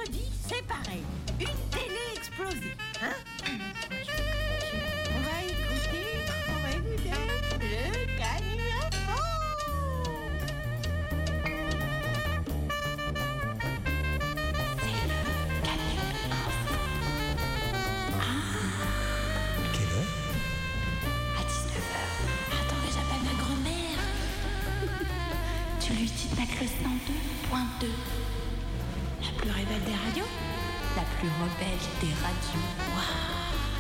vendredi, c'est pareil. Une télé explosée, hein? On va écouter le Canu Info. C'est le Canu Info. Quelle heure? À 19h. Attends que j'appelle ma grand-mère. Tu lui dis de mettre le 102.2. La plus rebelle des radios. La plus rebelle des radios. Waouh.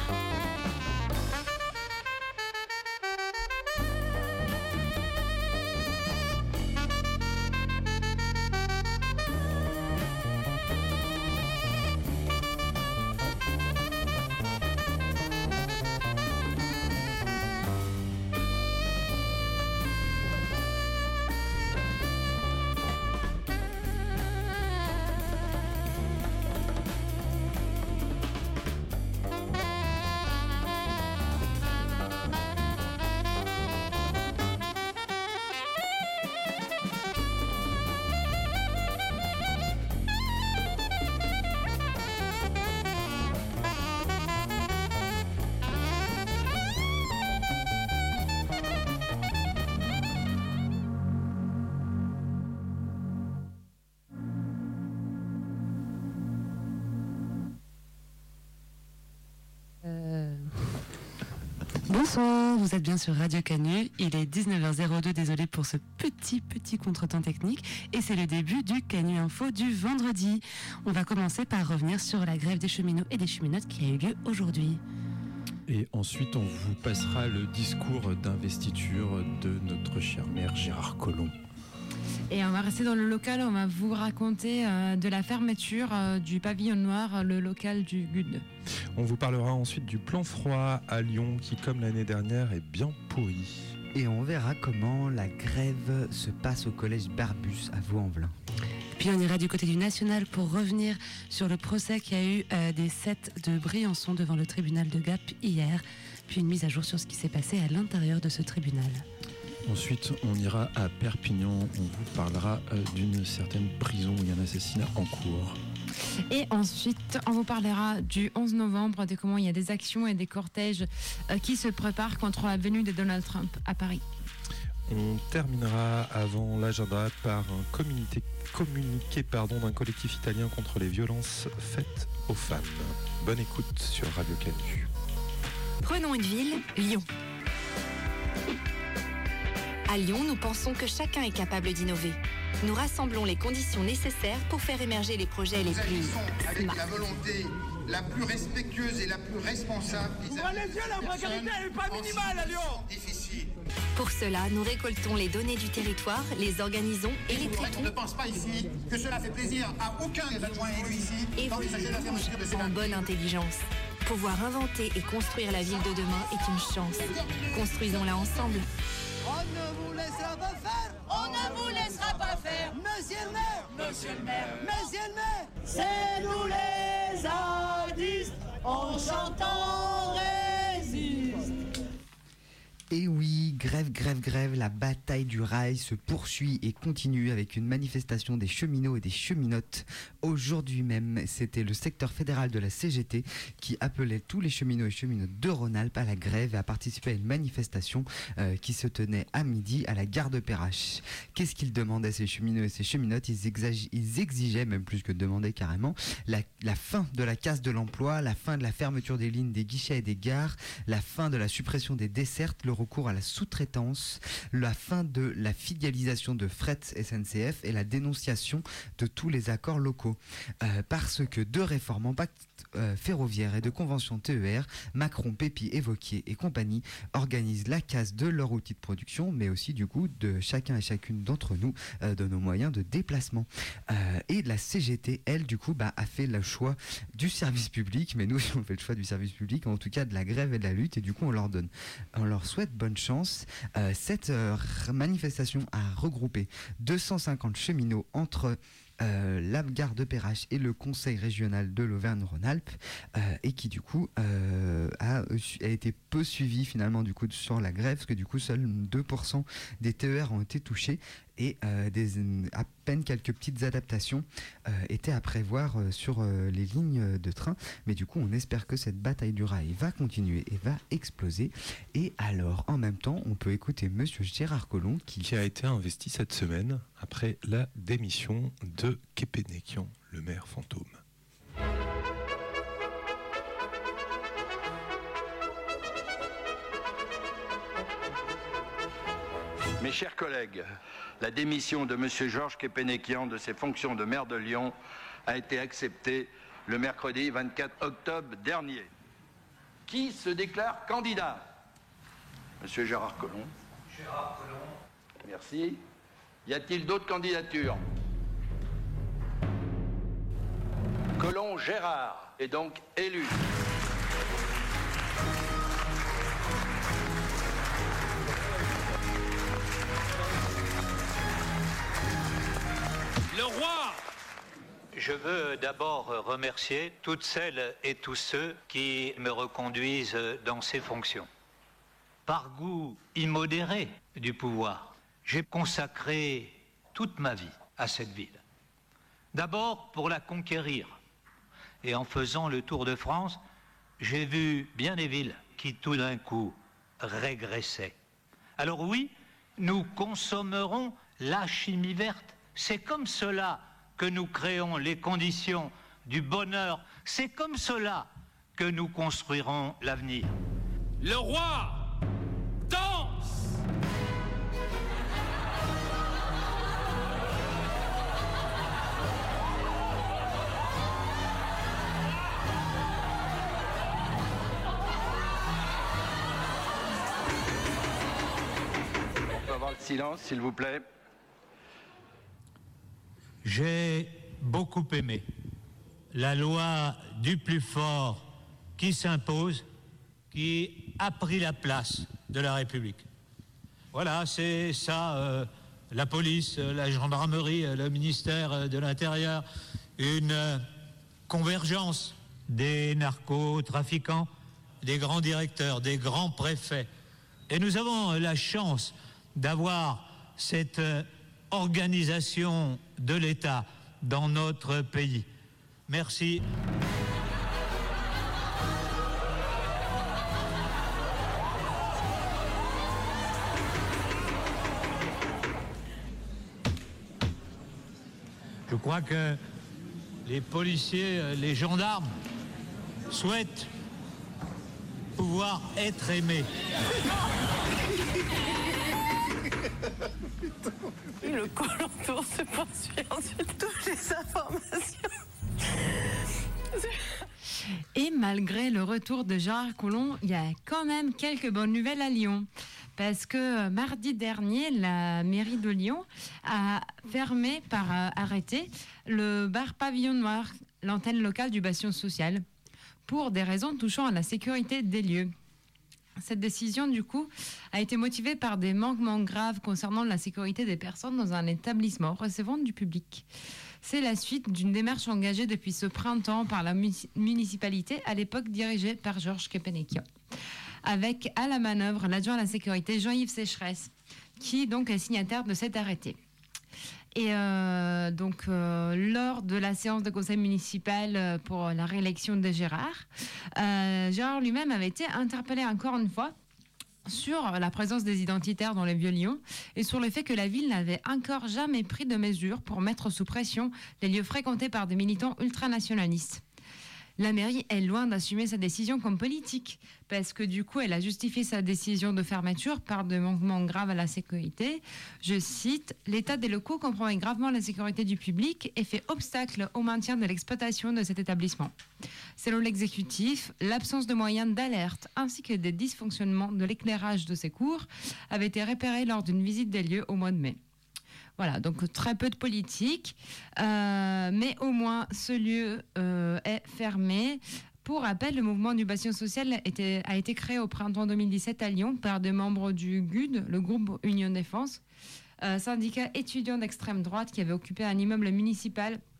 Bonsoir, vous êtes bien sur Radio Canu, il est 19h02, désolé pour ce petit contretemps technique, et c'est le début du Canu Info du vendredi. On va commencer par revenir sur la grève des cheminots et des cheminotes qui a eu lieu aujourd'hui. Et ensuite, on vous passera le discours d'investiture de notre cher maire Gérard Collomb. Et on va rester dans le local, on va vous raconter de la fermeture du pavillon noir, le local du GUD. On vous parlera ensuite du plan froid à Lyon qui, comme l'année dernière, est bien pourri. Et on verra comment la grève se passe au collège Barbus à Vaux-en-Velin. Puis on ira du côté du National pour revenir sur le procès qu'il y a eu des 7 de Briançon devant le tribunal de Gap hier. Puis une mise à jour sur ce qui s'est passé à l'intérieur de ce tribunal. Ensuite, on ira à Perpignan. On vous parlera d'une certaine prison où il y a un assassinat en cours. Et ensuite, on vous parlera du 11 novembre, de comment il y a des actions et des cortèges qui se préparent contre la venue de Donald Trump à Paris. On terminera avant l'agenda par un communiqué d'un collectif italien contre les violences faites aux femmes. Bonne écoute sur Radio Canu. Prenons une ville, Lyon. À Lyon, nous pensons que chacun est capable d'innover. Nous rassemblons les conditions nécessaires pour faire émerger les projets les plus avec smart. la volonté la plus respectueuse et la plus responsable. Ouvrez les yeux, la précarité n'est pas minimale à Lyon. Difficile. Pour cela, nous récoltons les données du territoire, les organisons et les On traitons. ne pense pas ici que cela fait plaisir à aucun des adjoints élus ici Et vous d'envisager la fermeture de ces en bains. bonne intelligence. Pouvoir inventer et construire la ville de demain est une chance. Construisons-la ensemble. On ne vous laissera pas faire. On ne vous laissera pas faire. Monsieur le maire. Monsieur le maire. Monsieur le maire. C'est nous les artistes, on chante, on résiste. Et oui, grève, la bataille du rail se poursuit et continue avec une manifestation des cheminots et des cheminotes. Aujourd'hui même, c'était le secteur fédéral de la CGT qui appelait tous les cheminots et cheminotes de Rhône-Alpes à la grève et à participer à une manifestation qui se tenait à midi à la gare de Perrache. Qu'est-ce qu'ils demandaient ces cheminots et ces cheminotes? Ils exigeaient, même plus que demander carrément, la fin de la casse de l'emploi, la fin de la fermeture des lignes des guichets et des gares, la fin de la suppression des dessertes, le recours à la sous-traitance, la fin de la fidélisation de fret SNCF et la dénonciation de tous les accords locaux. Parce que de réformes en pacte ferroviaire et de conventions TER, Macron, Pépi, Évauquier et compagnie organisent la casse de leur outil de production, mais aussi du coup de chacun et chacune d'entre nous, de nos moyens de déplacement. Et la CGT, elle, du coup, a fait le choix du service public, mais nous, on fait le choix du service public, en tout cas de la grève et de la lutte, et du coup, on leur souhaite bonne chance. Cette manifestation a regroupé 250 cheminots entre la gare de Perrache et le conseil régional de l'Auvergne-Rhône-Alpes et qui du coup a été peu suivi finalement du coup sur la grève parce que du coup seuls 2% des TER ont été touchés et à peine quelques petites adaptations étaient à prévoir sur les lignes de train, mais du coup on espère que cette bataille du rail va continuer et va exploser. Et alors en même temps on peut écouter monsieur Gérard Collomb qui a été investi cette semaine après la démission de Kepenekian, le maire fantôme. Mes chers collègues, la démission de M. Georges Kepenekian de ses fonctions de maire de Lyon a été acceptée le mercredi 24 octobre dernier. Qui se déclare candidat? M. Gérard Collomb. Gérard Collomb. Merci. Y a-t-il d'autres candidatures? Collomb Gérard est donc élu. Le roi! Je veux d'abord remercier toutes celles et tous ceux qui me reconduisent dans ces fonctions. Par goût immodéré du pouvoir, j'ai consacré toute ma vie à cette ville. D'abord pour la conquérir. Et en faisant le tour de France, j'ai vu bien des villes qui tout d'un coup régressaient. Alors oui, nous consommerons la chimie verte. C'est comme cela que nous créons les conditions du bonheur. C'est comme cela que nous construirons l'avenir. Le roi danse! On peut avoir le silence, s'il vous plaît. J'ai beaucoup aimé la loi du plus fort qui s'impose, qui a pris la place de la République. Voilà, c'est ça, la police, la gendarmerie, le ministère de l'Intérieur, une convergence des narcotrafiquants, des grands directeurs, des grands préfets. Et nous avons la chance d'avoir cette organisation de l'État dans notre pays. Merci. Je crois que les policiers, les gendarmes souhaitent pouvoir être aimés. Le Colombo se poursuit ensuite toutes les informations. Et malgré le retour de Gérard Collomb, il y a quand même quelques bonnes nouvelles à Lyon. Parce que mardi dernier, la mairie de Lyon a fermé par arrêté le bar Pavillon Noir, l'antenne locale du bastion social, pour des raisons touchant à la sécurité des lieux. Cette décision, du coup, a été motivée par des manquements graves concernant la sécurité des personnes dans un établissement recevant du public. C'est la suite d'une démarche engagée depuis ce printemps par la municipalité, à l'époque dirigée par Georges Kepenekian, avec à la manœuvre l'adjoint à la sécurité Jean-Yves Sécheresse, qui donc est signataire de cet arrêté. Et lors de la séance de conseil municipal pour la réélection de Gérard, Gérard lui-même avait été interpellé encore une fois sur la présence des identitaires dans les Vieux-Lyon et sur le fait que la ville n'avait encore jamais pris de mesures pour mettre sous pression les lieux fréquentés par des militants ultranationalistes. La mairie est loin d'assumer sa décision comme politique, parce que du coup, elle a justifié sa décision de fermeture par des manquements graves à la sécurité. Je cite, « L'état des locaux compromet gravement la sécurité du public et fait obstacle au maintien de l'exploitation de cet établissement. Selon l'exécutif, l'absence de moyens d'alerte ainsi que des dysfonctionnements de l'éclairage de ces cours avaient été repérés lors d'une visite des lieux au mois de mai. » Voilà, donc très peu de politique, mais au moins ce lieu est fermé. Pour rappel, le mouvement du bastion social a été créé au printemps 2017 à Lyon par des membres du GUD, le groupe Union Défense, syndicat étudiant d'extrême droite qui avait occupé un immeuble municipal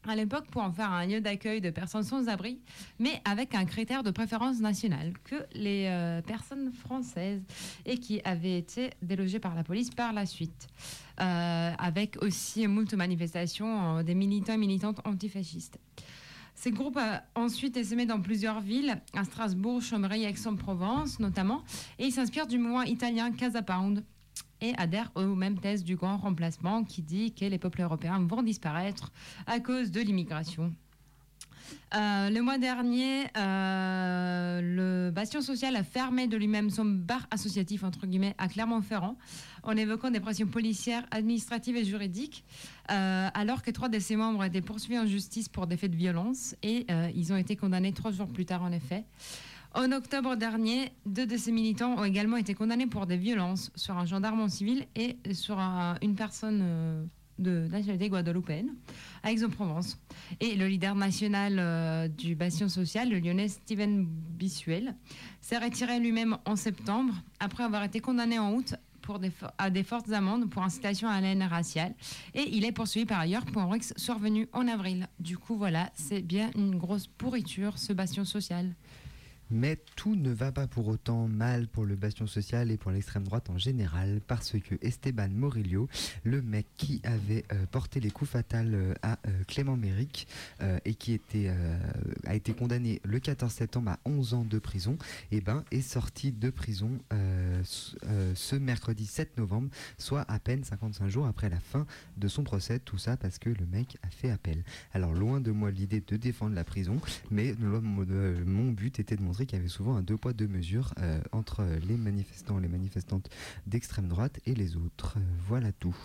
à l'époque pour en faire un lieu d'accueil de personnes sans abri, mais avec un critère de préférence nationale, que les personnes françaises, et qui avaient été délogées par la police par la suite. Avec aussi moult manifestations des militants et militantes antifascistes. Ces groupes ont ensuite essaimé dans plusieurs villes, à Strasbourg, Chambéry, Aix-en-Provence notamment, et ils s'inspirent du mouvement italien Casa Pound et adhèrent aux mêmes thèses du grand remplacement qui dit que les peuples européens vont disparaître à cause de l'immigration. Le mois dernier, le Bastion social a fermé de lui-même son bar associatif, entre guillemets, à Clermont-Ferrand, en évoquant des pressions policières, administratives et juridiques, alors que 3 de ses membres étaient poursuivis en justice pour des faits de violence, et ils ont été condamnés 3 jours plus tard, en effet. En octobre dernier, 2 de ces militants ont également été condamnés pour des violences sur un gendarme en civil et sur une personne de nationalité guadeloupéenne à Aix-en-Provence. Et le leader national du Bastion social, le Lyonnais Steven Bissuel, s'est retiré lui-même en septembre après avoir été condamné en août à des fortes amendes pour incitation à la haine raciale. Et il est poursuivi par ailleurs pour un RICS survenu en avril. Du coup, voilà, c'est bien une grosse pourriture, ce Bastion social. Mais tout ne va pas pour autant mal pour le Bastion social et pour l'extrême droite en général, parce que Esteban Morillo, le mec qui avait porté les coups fatals à Clément Méric et qui a été condamné le 14 septembre à 11 ans de prison, est sorti de prison ce mercredi 7 novembre, soit à peine 55 jours après la fin de son procès. Tout ça parce que le mec a fait appel. Alors loin de moi l'idée de défendre la prison, mais mon but était de montrer qu'il y avait souvent un 2 poids 2 mesures entre les manifestants et les manifestantes d'extrême droite et les autres. Voilà tout.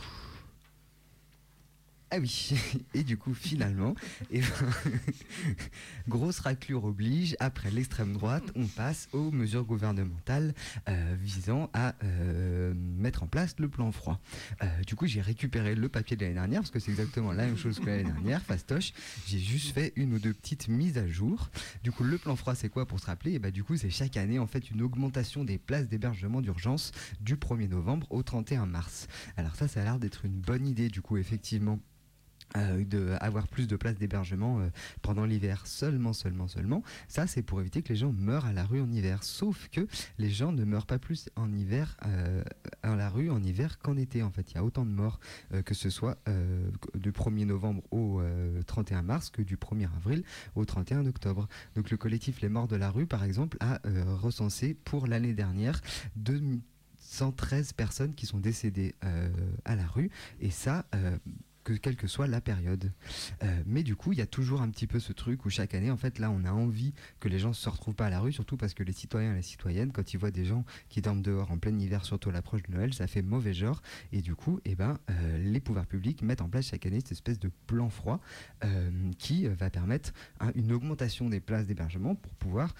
Ah oui, et du coup finalement, grosse raclure oblige, après l'extrême droite, on passe aux mesures gouvernementales visant à mettre en place le plan froid. Du coup j'ai récupéré le papier de l'année dernière, parce que c'est exactement la même chose que l'année dernière, fastoche, j'ai juste fait 1 ou 2 petites mises à jour. Du coup le plan froid c'est quoi pour se rappeler? Et du coup c'est chaque année en fait une augmentation des places d'hébergement d'urgence du 1er novembre au 31 mars. Alors ça a l'air d'être une bonne idée du coup effectivement. Avoir plus de places d'hébergement pendant l'hiver seulement. Ça c'est pour éviter que les gens meurent à la rue en hiver. Sauf que les gens ne meurent pas plus en hiver à la rue en hiver qu'en été. En fait, il y a autant de morts que ce soit du 1er novembre au 31 mars que du 1er avril au 31 octobre. Donc le collectif Les Morts de la rue, par exemple, a recensé pour l'année dernière 213 personnes qui sont décédées à la rue. Et ça... quelle que soit la période. Mais du coup, il y a toujours un petit peu ce truc où chaque année, en fait, là, on a envie que les gens ne se retrouvent pas à la rue, surtout parce que les citoyens et les citoyennes, quand ils voient des gens qui dorment dehors en plein hiver, surtout à l'approche de Noël, ça fait mauvais genre. Et du coup, les pouvoirs publics mettent en place chaque année cette espèce de plan froid qui va permettre une augmentation des places d'hébergement pour pouvoir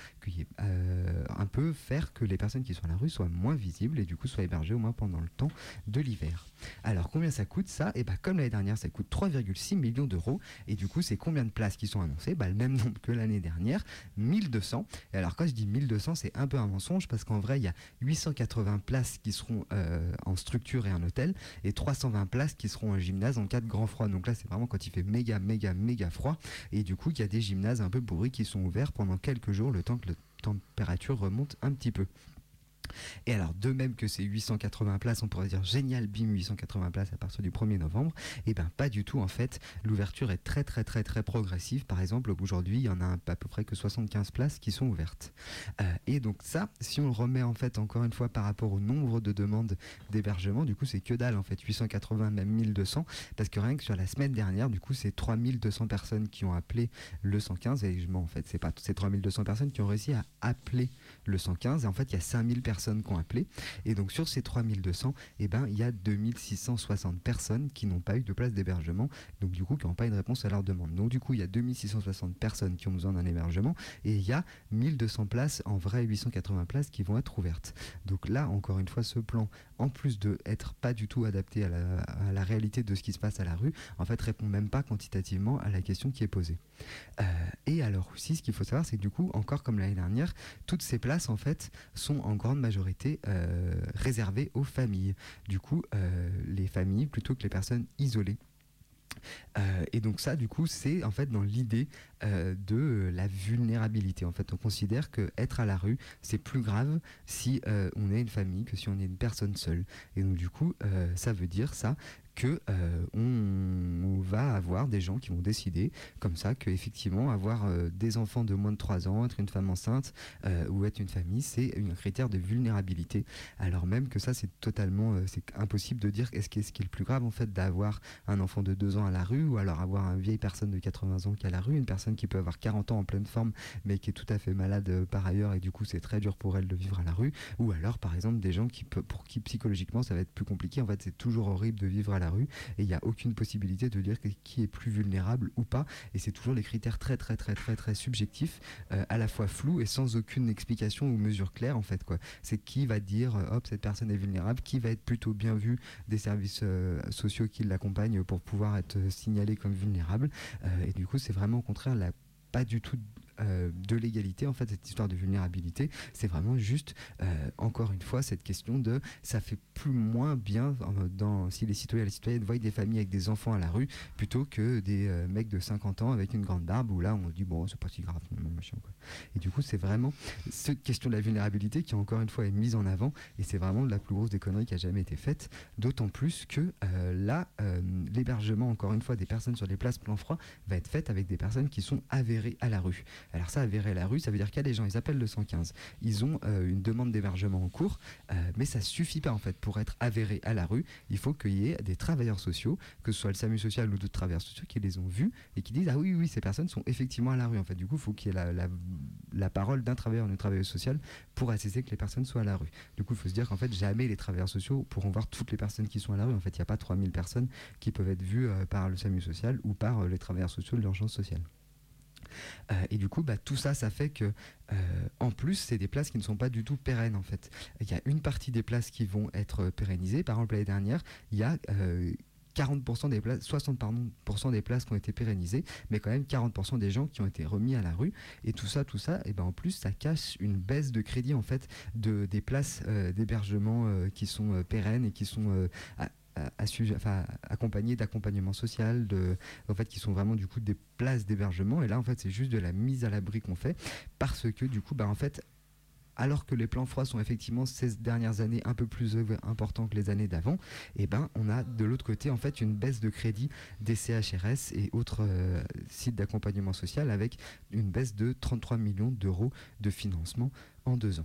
un peu faire que les personnes qui sont à la rue soient moins visibles et du coup soient hébergées au moins pendant le temps de l'hiver. Alors, combien ça coûte ça? Comme l'année dernière, ça coûte 3,6 millions d'euros. Et du coup, c'est combien de places qui sont annoncées? Le même nombre que l'année dernière, 1200. Et alors, quand je dis 1200, c'est un peu un mensonge parce qu'en vrai, il y a 880 places qui seront en structure et un hôtel et 320 places qui seront en gymnase en cas de grand froid. Donc là, c'est vraiment quand il fait méga froid. Et du coup, il y a des gymnases un peu pourris qui sont ouverts pendant quelques jours, le temps que la température remonte un petit peu. Et alors, de même que ces 880 places, on pourrait dire génial, bim, 880 places à partir du 1er novembre, pas du tout en fait. L'ouverture est très progressive. Par exemple, aujourd'hui, il y en a à peu près que 75 places qui sont ouvertes. Et donc ça, si on le remet en fait encore une fois par rapport au nombre de demandes d'hébergement, du coup c'est que dalle en fait, 880 même 1200, parce que rien que sur la semaine dernière, du coup c'est 3200 personnes qui ont appelé le 115, et en fait c'est 3200 personnes qui ont réussi à appeler le 115, et en fait il y a 5000 personnes qui ont appelé, et donc sur ces 3200, il y a 2660 personnes qui n'ont pas eu de place d'hébergement, donc du coup qui n'ont pas eu de réponse à leur demande. Donc du coup il y a 2660 personnes qui ont besoin d'un hébergement, et il y a 1200 places, en vrai 880 places qui vont être ouvertes. Donc là encore une fois, ce plan, en plus de être pas du tout adapté à la réalité de ce qui se passe à la rue, en fait répond même pas quantitativement à la question qui est posée. Et alors aussi, ce qu'il faut savoir, c'est que du coup, encore comme l'année dernière, toutes ces places en fait sont en grande majorité réservées aux familles. Du coup, les familles plutôt que les personnes isolées. Et donc ça, du coup, c'est en fait dans l'idée de la vulnérabilité. En fait, on considère que être à la rue, c'est plus grave si on est une famille que si on est une personne seule. Et donc du coup, ça veut dire ça que on va avoir des gens qui vont décider comme ça que effectivement avoir des enfants de moins de 3 ans, être une femme enceinte ou être une famille, c'est un critère de vulnérabilité. Alors même que ça, c'est totalement c'est impossible de dire est-ce qui est le plus grave en fait d'avoir un enfant de 2 ans à la rue ou alors avoir une vieille personne de 80 ans qui est à la rue, une personne qui peut avoir 40 ans en pleine forme mais qui est tout à fait malade par ailleurs et du coup c'est très dur pour elle de vivre à la rue, ou alors par exemple des gens pour qui psychologiquement ça va être plus compliqué. En fait, c'est toujours horrible de vivre à la rue et il n'y a aucune possibilité de dire qui est plus vulnérable ou pas, et c'est toujours les critères très subjectifs, à la fois flous et sans aucune explication ou mesure claire en fait quoi. C'est qui va dire hop cette personne est vulnérable, qui va être plutôt bien vu des services sociaux qui l'accompagnent pour pouvoir être signalé comme vulnérable, et du coup c'est vraiment au contraire pas du tout de l'égalité en fait, cette histoire de vulnérabilité. C'est vraiment juste encore une fois cette question de ça fait moins bien si les citoyens et les citoyennes voient des familles avec des enfants à la rue plutôt que des mecs de 50 ans avec une grande barbe où là on dit bon c'est pas si grave machin, quoi. Et du coup c'est vraiment cette question de la vulnérabilité qui encore une fois est mise en avant, et c'est vraiment la plus grosse des conneries qui a jamais été faite, d'autant plus que l'hébergement encore une fois des personnes sur les places plan froid va être fait avec des personnes qui sont avérées à la rue. Alors ça, avérer la rue, ça veut dire qu'il y a des gens, ils appellent le 115, ils ont une demande d'hébergement en cours, mais ça suffit pas en fait. Pour être avéré à la rue, il faut qu'il y ait des travailleurs sociaux, que ce soit le SAMU social ou d'autres travailleurs sociaux, qui les ont vus et qui disent ah oui ces personnes sont effectivement à la rue en fait. Du coup, il faut qu'il y ait la parole d'un travailleur ou d'une travailleuse sociale pour attester que les personnes soient à la rue. Du coup, il faut se dire qu'en fait, jamais les travailleurs sociaux pourront voir toutes les personnes qui sont à la rue. En fait, il n'y a pas 3000 personnes qui peuvent être vues par le SAMU social ou par les travailleurs sociaux de l'urgence sociale. Et du coup tout ça fait que en plus c'est des places qui ne sont pas du tout pérennes en fait. Il y a une partie des places qui vont être pérennisées. Par exemple l'année dernière il y a 40% des places, 60% des places qui ont été pérennisées, mais quand même 40% des gens qui ont été remis à la rue. Et tout ça, et en plus, ça cache une baisse de crédit en fait des places d'hébergement qui sont pérennes et qui sont accompagnés d'accompagnement social, en fait, qui sont vraiment du coup des places d'hébergement. Et là, en fait, c'est juste de la mise à l'abri qu'on fait, parce que du coup, en fait, alors que les plans froids sont effectivement ces dernières années un peu plus importants que les années d'avant, on a de l'autre côté en fait une baisse de crédit des CHRS et autres sites d'accompagnement social, avec une baisse de 33 millions d'euros de financement en 2 ans.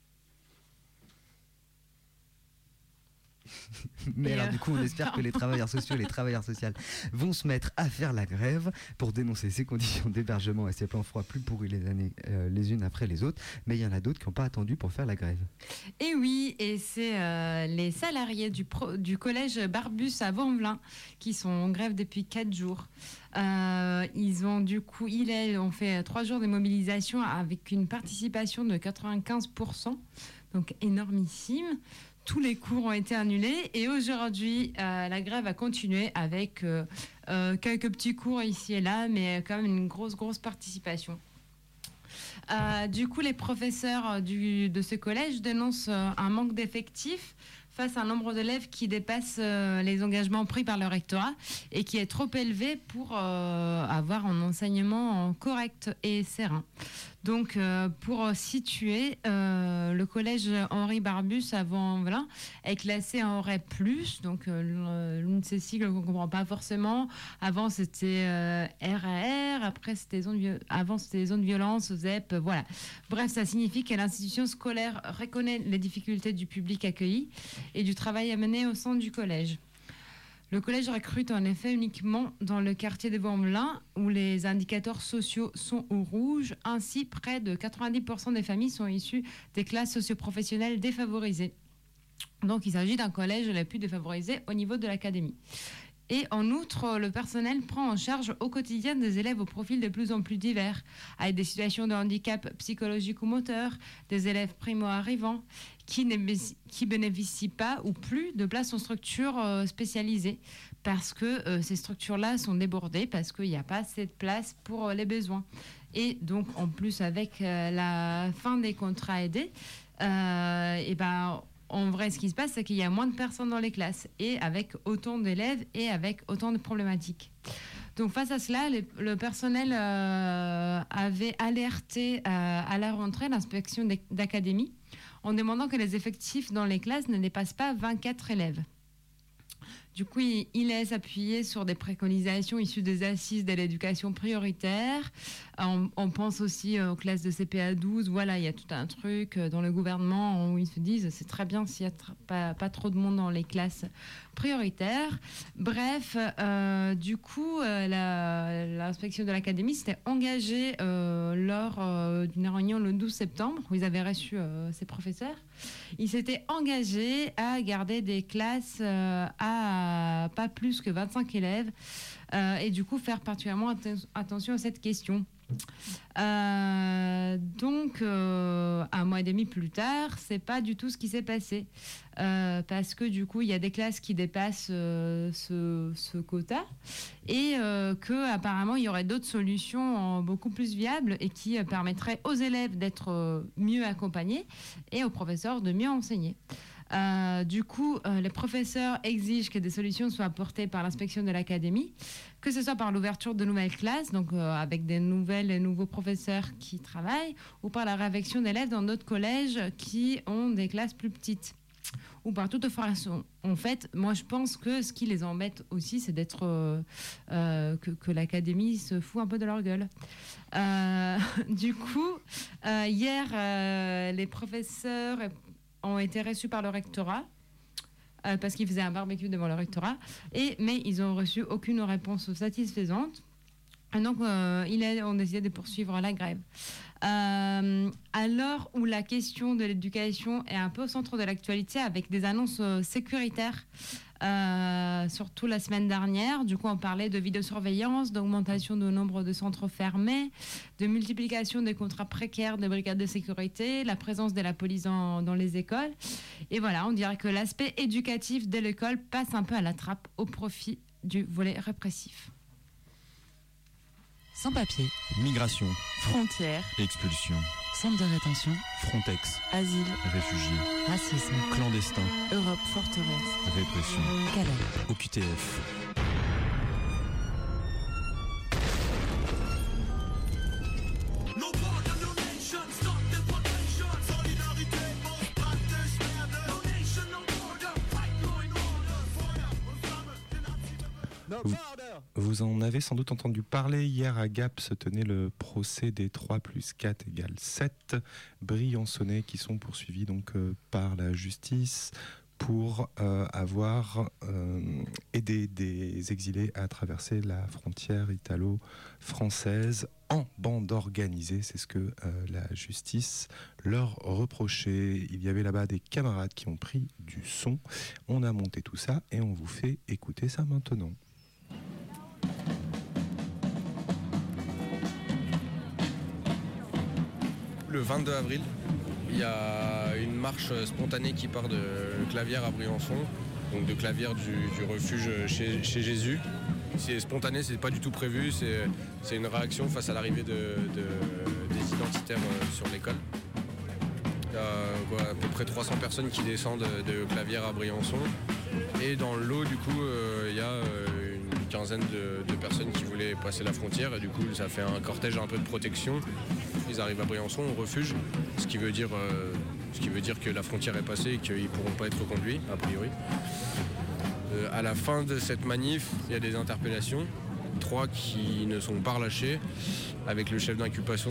Mais alors du coup on espère que les travailleurs sociaux et les travailleurs sociales vont se mettre à faire la grève pour dénoncer ces conditions d'hébergement et ces plans froids plus pourris les années les unes après les autres. Mais il y en a d'autres qui n'ont pas attendu pour faire la grève. Et oui, et c'est les salariés du collège Barbus à Vaux-en-Velin qui sont en grève depuis 4 jours. Ils ont fait 3 jours de mobilisation avec une participation de 95%, donc énormissime. Tous les cours ont été annulés et aujourd'hui, la grève a continué avec quelques petits cours ici et là, mais quand même une grosse participation. Du coup, les professeurs de ce collège dénoncent un manque d'effectifs face à un nombre d'élèves qui dépasse les engagements pris par le rectorat et qui est trop élevé pour avoir un enseignement correct et serein. Donc, pour situer, le collège Henri Barbus à Vaux-en-Velin est classé en REP+, donc l'une de ces sigles qu'on ne comprend pas forcément. Avant, c'était RAR, après, avant, c'était zone de violence, ZEP, voilà. Bref, ça signifie que l'institution scolaire reconnaît les difficultés du public accueilli et du travail à mener au sein du collège. Le collège recrute en effet uniquement dans le quartier de Vaux-en-Velin où les indicateurs sociaux sont au rouge. Ainsi, près de 90% des familles sont issues des classes socio-professionnelles défavorisées. Donc, il s'agit d'un collège le plus défavorisé au niveau de l'académie. Et en outre, le personnel prend en charge au quotidien des élèves au profil de plus en plus divers, avec des situations de handicap psychologique ou moteur, des élèves primo-arrivants qui bénéficient pas ou plus de places en structure spécialisées, parce que ces structures-là sont débordées, parce qu'il n'y a pas assez de place pour les besoins. Et donc, en plus, avec la fin des contrats aidés, en vrai, ce qui se passe, c'est qu'il y a moins de personnes dans les classes et avec autant d'élèves et avec autant de problématiques. Donc face à cela, le personnel avait alerté à la rentrée l'inspection d'académie en demandant que les effectifs dans les classes ne dépassent pas 24 élèves. Du coup, il laisse appuyer sur des préconisations issues des assises de l'éducation prioritaire. On pense aussi aux classes de CPA 12. Voilà, il y a tout un truc dans le gouvernement où ils se disent c'est très bien s'il n'y a pas trop de monde dans les classes prioritaires. Bref, du coup, l'inspection de l'académie s'était engagée lors d'une réunion le 12 septembre où ils avaient reçu ces professeurs. Ils s'étaient engagés à garder des classes à pas plus que 25 élèves et du coup faire particulièrement attention à cette question. Donc un mois et demi plus tard, c'est pas du tout ce qui s'est passé parce que du coup il y a des classes qui dépassent ce quota et que apparemment il y aurait d'autres solutions beaucoup plus viables et qui permettraient aux élèves d'être mieux accompagnés et aux professeurs de mieux enseigner. Du coup, les professeurs exigent que des solutions soient apportées par l'inspection de l'académie, que ce soit par l'ouverture de nouvelles classes, donc avec des nouvelles et nouveaux professeurs qui travaillent, ou par la réaffection d'élèves dans d'autres collèges qui ont des classes plus petites, ou par toute façon. En fait, moi je pense que ce qui les embête aussi, c'est d'être que l'académie se fout un peu de leur gueule. Du coup, hier, les professeurs ont été reçus par le rectorat parce qu'ils faisaient un barbecue devant le rectorat, mais ils n'ont reçu aucune réponse satisfaisante. Et donc, ils ont décidé de poursuivre la grève. À l'heure où la question de l'éducation est un peu au centre de l'actualité avec des annonces sécuritaires, surtout la semaine dernière. Du coup, on parlait de vidéosurveillance, d'augmentation du nombre de centres fermés, de multiplication des contrats précaires de brigades de sécurité, la présence de la police dans les écoles. Et voilà, on dirait que l'aspect éducatif de l'école passe un peu à la trappe au profit du volet répressif. Sans papier, migration, frontières, expulsion, centre de rétention, Frontex, asile, réfugiés, racisme, clandestins, Europe forteresse, répression, Calais, OQTF. Vous en avez sans doute entendu parler. Hier à Gap se tenait le procès des 3 plus 4 égale 7 Briançonnais qui sont poursuivis donc, par la justice pour avoir aidé des exilés à traverser la frontière italo-française en bande organisée. C'est ce que la justice leur reprochait. Il y avait là-bas des camarades qui ont pris du son. On a monté tout ça et on vous fait écouter ça maintenant. Le 22 avril, il y a une marche spontanée qui part de Clavière à Briançon, donc de Clavière du refuge chez Jésus. C'est spontané, c'est pas du tout prévu, c'est une réaction face à l'arrivée des identitaires sur l'école. Il y a à peu près 300 personnes qui descendent de Clavière à Briançon. Et dans le lot, du coup, il y a une quinzaine de personnes qui voulaient passer la frontière. Et du coup, ça fait un cortège un peu de protection. Ils arrivent à Briançon, au refuge, ce qui veut dire que la frontière est passée et qu'ils ne pourront pas être reconduits, a priori. À la fin de cette manif, il y a des interpellations, 3 qui ne sont pas relâchés, avec le chef d'inculpation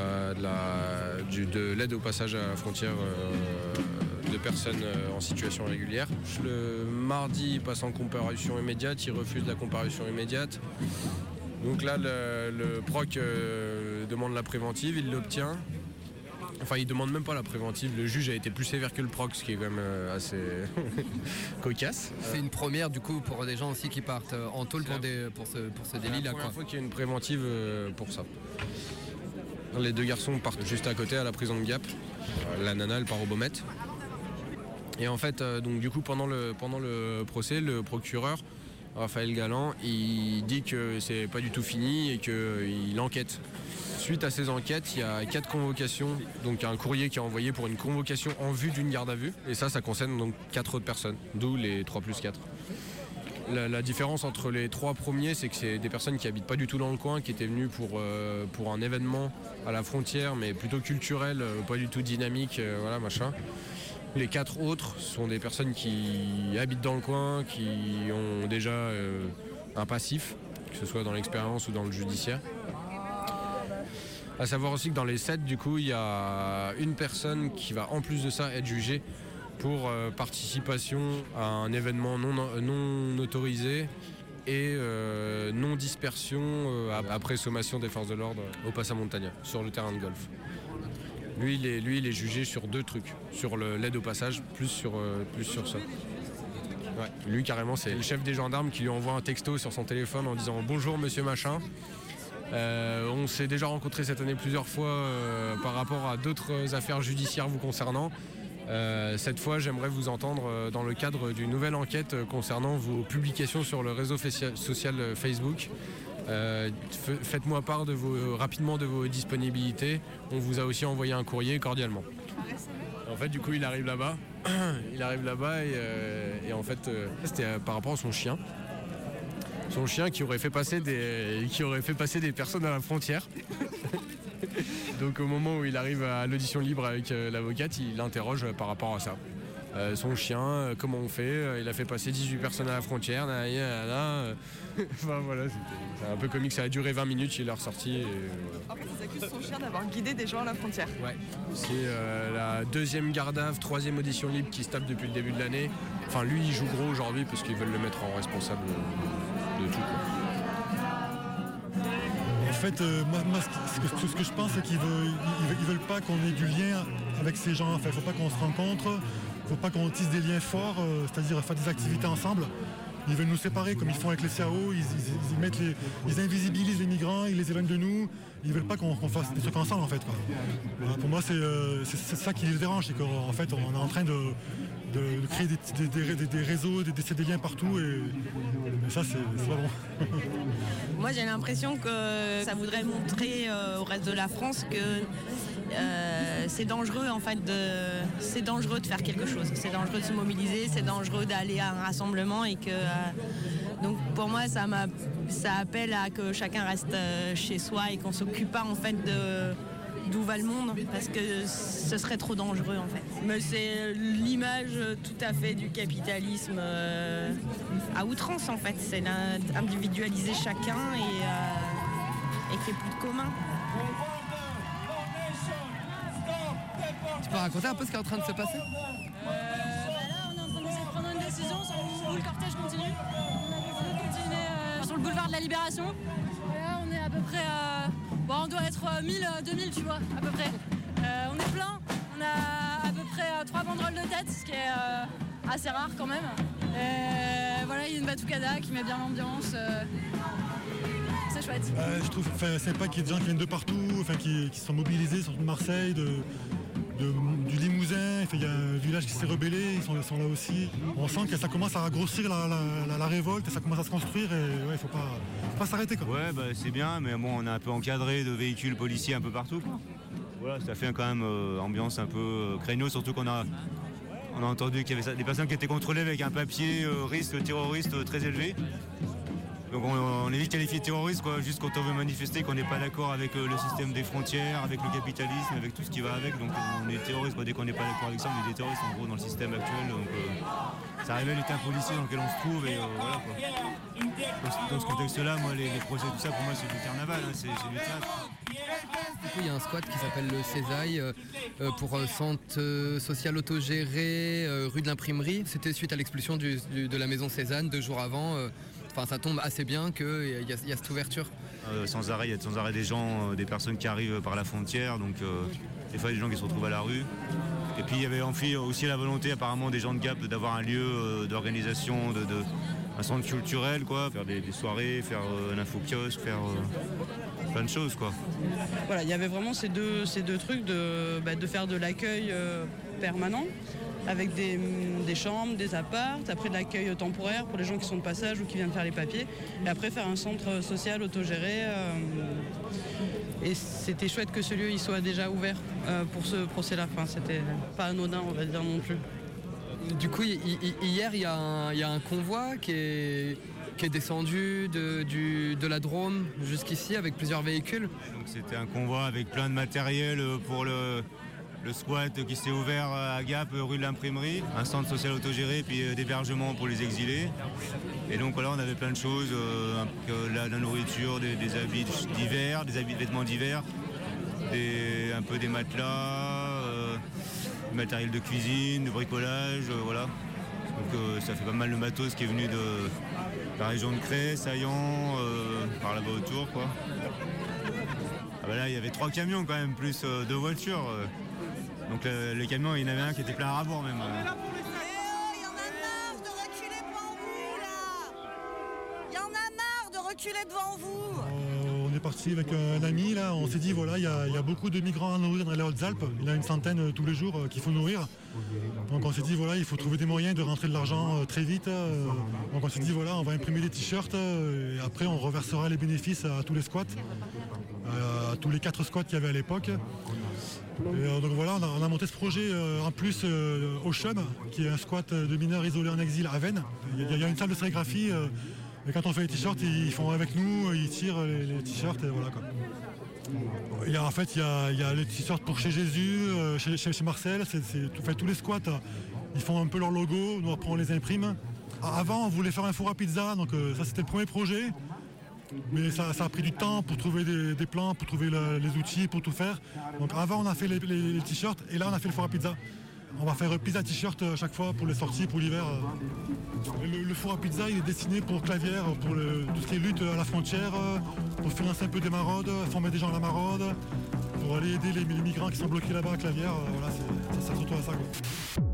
de l'aide au passage à la frontière de personnes en situation régulière. Le mardi, il passe en comparution immédiate, il refuse la comparution immédiate. Donc là, le proc demande la préventive, il l'obtient. Enfin, il demande même pas la préventive. Le juge a été plus sévère que le proc, ce qui est quand même assez cocasse. C'est une première du coup pour des gens aussi qui partent en tôle pour ce délit-là. C'est la première fois qu'il y a une préventive pour ça. Les 2 garçons partent juste à côté à la prison de Gap. La nana, elle part au Baumette. Et en fait, donc du coup, pendant le procès, le procureur Raphaël Galland, il dit que c'est pas du tout fini et qu'il enquête. Suite à ces enquêtes, il y a 4 convocations, donc un courrier qui est envoyé pour une convocation en vue d'une garde à vue. Et ça concerne donc 4 autres personnes, d'où les 3 plus 4. La différence entre les 3 premiers, c'est que c'est des personnes qui habitent pas du tout dans le coin, qui étaient venues pour un événement à la frontière, mais plutôt culturel, pas du tout dynamique, voilà, machin. Les 4 autres sont des personnes qui habitent dans le coin, qui ont déjà un passif, que ce soit dans l'expérience ou dans le judiciaire. À savoir aussi que dans les 7, du coup, il y a une personne qui va en plus de ça être jugée pour participation à un événement non autorisé et non-dispersion après sommation des forces de l'ordre au Passamontagna, sur le terrain de golf. Lui, il est jugé sur 2 trucs, sur l'aide au passage, plus sur ça. Ouais. Lui, carrément, c'est le chef des gendarmes qui lui envoie un texto sur son téléphone en disant « Bonjour, monsieur machin ». On s'est déjà rencontrés cette année plusieurs fois par rapport à d'autres affaires judiciaires vous concernant. Cette fois, j'aimerais vous entendre dans le cadre d'une nouvelle enquête concernant vos publications sur le réseau social Facebook. Faites-moi part rapidement de vos disponibilités. On vous a aussi envoyé un courrier cordialement. En fait, du coup, il arrive là-bas. Et en fait, c'était par rapport à son chien. Son chien qui aurait fait passer des personnes à la frontière. Donc au moment où il arrive à l'audition libre avec l'avocate, il l'interroge par rapport à ça. Son chien, comment on fait, il a fait passer 18 personnes à la frontière, enfin voilà, c'est un peu comique, ça a duré 20 minutes, il est ressorti. Et, En fait, ils accusent son chien d'avoir guidé des gens à la frontière. Ouais, c'est la 2e garde à vue, 3e audition libre qui se tape depuis le début de l'année. Enfin lui, il joue gros aujourd'hui parce qu'ils veulent le mettre en responsable de tout, quoi. En fait, moi ce que je pense, c'est qu'ils veulent pas qu'on ait du lien avec ces gens. Enfin, il ne faut pas qu'on se rencontre, il ne faut pas qu'on tisse des liens forts, c'est-à-dire faire des activités ensemble. Ils veulent nous séparer comme ils font avec les CAO, ils invisibilisent les migrants, ils les éloignent de nous. Ils veulent pas qu'on fasse des trucs ensemble en fait, quoi. Voilà, pour moi, c'est ça qui les dérange, c'est qu'en fait, on est en train de créer des réseaux, des liens partout et ça c'est pas bon. Moi j'ai l'impression que ça voudrait montrer au reste de la France que c'est dangereux en fait c'est dangereux de faire quelque chose, c'est dangereux de se mobiliser, c'est dangereux d'aller à un rassemblement et que donc pour moi ça appelle à que chacun reste chez soi et qu'on s'occupe pas en fait d'où va le monde, parce que ce serait trop dangereux en fait. Mais c'est l'image tout à fait du capitalisme à outrance en fait, c'est d'individualiser chacun et qu'il n'y ait plus de commun. Tu peux raconter un peu ce qui est en train de se passer ? Là, on est en train d'essayer de prendre une décision où le cortège continue. On a décidé de continuer sur le boulevard de la Libération. Et là, on est à peu près... on doit être 1000, 2000, tu vois, à peu près. On est plein. On a à peu près 3 banderoles de tête, ce qui est assez rare quand même. Et voilà, il y a une batucada qui met bien l'ambiance. C'est chouette. Je trouve sympa qu'il y ait des gens qui viennent de partout, qui sont mobilisés, surtout de Marseille, du Limousin. Il y a un village qui s'est rebellé, ils sont là aussi. On sent que ça commence à grossir la révolte, et ça commence à se construire et ouais, faut pas s'arrêter, quoi. Ouais, c'est bien, mais bon, on est un peu encadré de véhicules policiers un peu partout, quoi. Voilà, ça fait quand même ambiance un peu craignos, surtout qu'on a entendu qu'il y avait des personnes qui étaient contrôlées avec un papier risque terroriste très élevé. Donc on est vite qualifié de terroriste, quoi, juste quand on veut manifester, qu'on n'est pas d'accord avec le système des frontières, avec le capitalisme, avec tout ce qui va avec. Donc on est terroriste, quoi. Dès qu'on n'est pas d'accord avec ça, on est des terroristes en gros dans le système actuel. Donc ça révèle l'état policier dans lequel on se trouve et voilà, quoi. Dans ce contexte-là, moi les procès, tout ça, pour moi c'est du carnaval, hein, c'est du théâtre. Du coup, il y a un squat qui s'appelle le Césaille pour centre social autogéré rue de l'Imprimerie. C'était suite à l'expulsion de la maison Cézanne 2 jours avant. Enfin, ça tombe assez bien qu'il y a cette ouverture. Sans arrêt, il y a sans arrêt des gens, des personnes qui arrivent par la frontière, donc des fois il y a des gens qui se retrouvent à la rue. Et puis il y avait aussi la volonté apparemment des gens de Gap d'avoir un lieu d'organisation, un centre culturel, quoi, faire des soirées, faire un info-kiosque, faire plein de choses, quoi. Voilà, il y avait vraiment ces deux trucs de faire de l'accueil permanent, avec des chambres, des apparts, après de l'accueil temporaire pour les gens qui sont de passage ou qui viennent faire les papiers, et après faire un centre social autogéré. Et c'était chouette que ce lieu il soit déjà ouvert pour ce procès-là. Enfin, c'était pas anodin, on va dire non plus. Du coup, hier, il y a un convoi qui est descendu de la Drôme jusqu'ici avec plusieurs véhicules. Donc, c'était un convoi avec plein de matériel pour le squat qui s'est ouvert à Gap, rue de l'Imprimerie, un centre social autogéré, puis d'hébergement pour les exilés. Et donc voilà, on avait plein de choses, la nourriture, des habits d'hiver, des vêtements d'hiver, un peu des matelas, du matériel de cuisine, de bricolage, voilà. Donc ça fait pas mal de matos qui est venu de la région de Cré, Saillant, par là-bas autour, quoi. Ah bah là, il y avait 3 camions quand même, plus 2 voitures. Donc les camions, il y en avait un qui était plein à rabord même. Il y en a marre de reculer devant vous, là. Il y en a marre de reculer devant vous. On est parti avec un ami, là. On s'est dit, voilà, il y a beaucoup de migrants à nourrir dans les Hautes-Alpes. Il y en a une centaine tous les jours qu'il faut nourrir. Donc on s'est dit, voilà, il faut trouver des moyens de rentrer de l'argent très vite. Donc on s'est dit, voilà, on va imprimer des t-shirts et après on reversera les bénéfices à tous les squats, à tous les 4 squats qu'il y avait à l'époque. Et donc voilà, on a monté ce projet en plus au CHUM, qui est un squat de mineurs isolés en exil à Vennes. Il y a une salle de sérigraphie, et quand on fait les t-shirts, ils font avec nous, ils tirent les t-shirts et voilà quoi. En fait, il y a les t-shirts pour chez Jésus, chez Marcel, tous les squats, ils font un peu leur logo, nous après on les imprime. Avant, on voulait faire un four à pizza, donc ça c'était le premier projet. Mais ça a pris du temps pour trouver des plans, pour trouver les outils, pour tout faire. Donc avant on a fait les t-shirts et là on a fait le four à pizza. On va faire pizza t-shirt à chaque fois pour les sorties, pour l'hiver. Le four à pizza il est destiné pour Clavière, pour tout ce qui est lutte à la frontière, pour financer un peu des maraudes, former des gens à la maraude, pour aller aider les migrants qui sont bloqués là-bas à Clavière. Voilà, ça sert surtout à ça, quoi.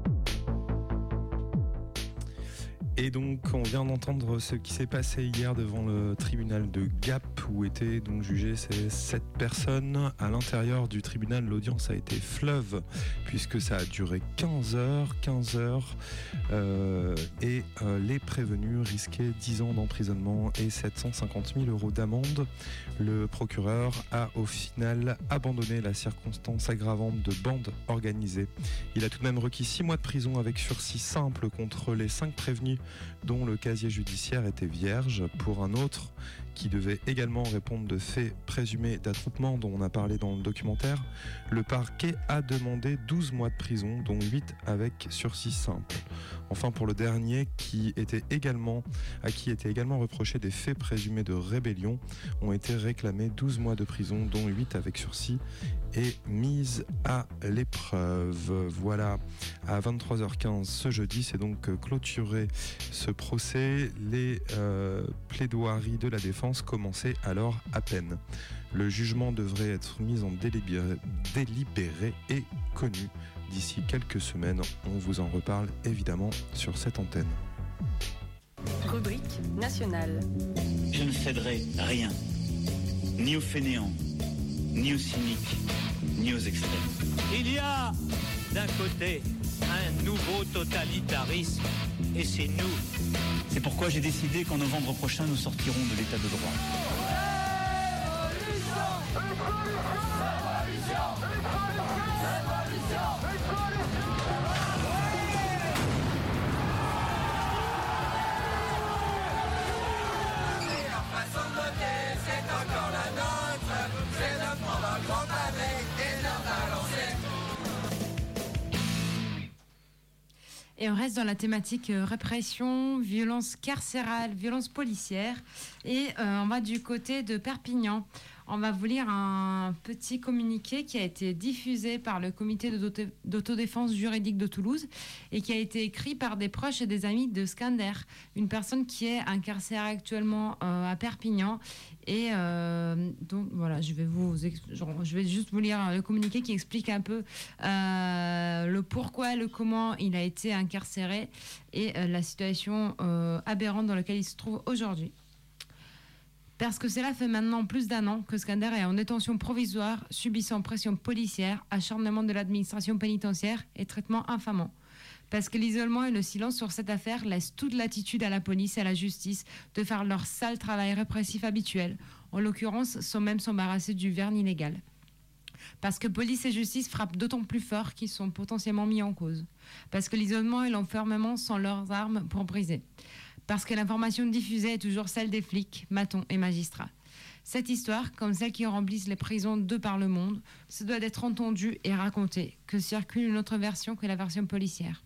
Et donc, on vient d'entendre ce qui s'est passé hier devant le tribunal de Gap, où étaient donc jugées ces 7 personnes. À l'intérieur du tribunal, l'audience a été fleuve, puisque ça a duré 15 heures. Et les prévenus risquaient 10 ans d'emprisonnement et 750 000 € d'amende. Le procureur a au final abandonné la circonstance aggravante de bande organisée. Il a tout de même requis 6 mois de prison avec sursis simple contre les 5 prévenus dont le casier judiciaire était vierge. Pour un autre qui devait également répondre de faits présumés d'attroupement dont on a parlé dans le documentaire, le parquet a demandé 12 mois de prison, dont 8 avec sursis simple. Enfin, pour le dernier, à qui était également reproché des faits présumés de rébellion, ont été réclamés 12 mois de prison, dont 8 avec sursis et mise à l'épreuve. Voilà, à 23h15 ce jeudi, c'est donc clôturé ce procès. Les plaidoiries de la défense commençaient alors à peine. Le jugement devrait être mis en délibéré et connu d'ici quelques semaines. On vous en reparle évidemment sur cette antenne. Rubrique nationale. Je ne céderai rien, ni aux fainéants, ni aux cyniques, ni aux extrêmes. Il y a d'un côté un nouveau totalitarisme, et c'est nous. C'est pourquoi j'ai décidé qu'en novembre prochain, nous sortirons de l'état de droit. Et on reste dans la thématique répression, violence carcérale, violence policière. Et on va du côté de Perpignan. On va vous lire un petit communiqué qui a été diffusé par le comité d'autodéfense juridique de Toulouse et qui a été écrit par des proches et des amis de Skander, une personne qui est incarcérée actuellement à Perpignan. Et donc voilà, je vais juste vous lire le communiqué qui explique un peu le pourquoi, le comment il a été incarcéré et la situation aberrante dans laquelle il se trouve aujourd'hui. Parce que cela fait maintenant plus d'1 an que Skander est en détention provisoire, subissant pression policière, acharnement de l'administration pénitentiaire et traitement infamant. Parce que l'isolement et le silence sur cette affaire laissent toute latitude à la police et à la justice de faire leur sale travail répressif habituel, en l'occurrence sans même s'embarrasser du vernis légal. Parce que police et justice frappent d'autant plus fort qu'ils sont potentiellement mis en cause. Parce que l'isolement et l'enfermement sont leurs armes pour briser. Parce que l'information diffusée est toujours celle des flics, matons et magistrats. Cette histoire, comme celles qui remplissent les prisons de par le monde, se doit d'être entendue et racontée, que circule une autre version que la version policière.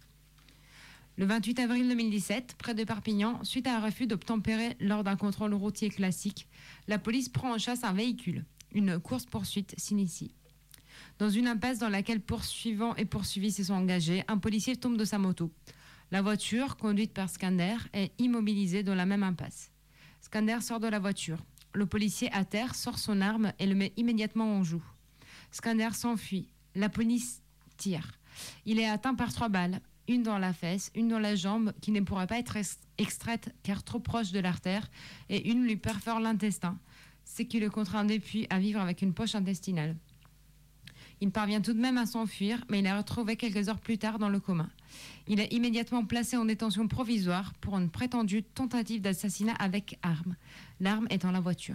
Le 28 avril 2017, près de Perpignan, suite à un refus d'obtempérer lors d'un contrôle routier classique, la police prend en chasse un véhicule. Une course-poursuite s'initie. Dans une impasse dans laquelle poursuivants et poursuivis se sont engagés, un policier tombe de sa moto. La voiture, conduite par Skander, est immobilisée dans la même impasse. Skander sort de la voiture. Le policier à terre sort son arme et le met immédiatement en joue. Skander s'enfuit. La police tire. Il est atteint par 3 balles, une dans la fesse, une dans la jambe qui ne pourra pas être extraite car trop proche de l'artère, et une lui perfore l'intestin, ce qui le contraint depuis à vivre avec une poche intestinale. Il parvient tout de même à s'enfuir, mais il est retrouvé quelques heures plus tard dans le coma. Il est immédiatement placé en détention provisoire pour une prétendue tentative d'assassinat avec arme. L'arme est dans la voiture.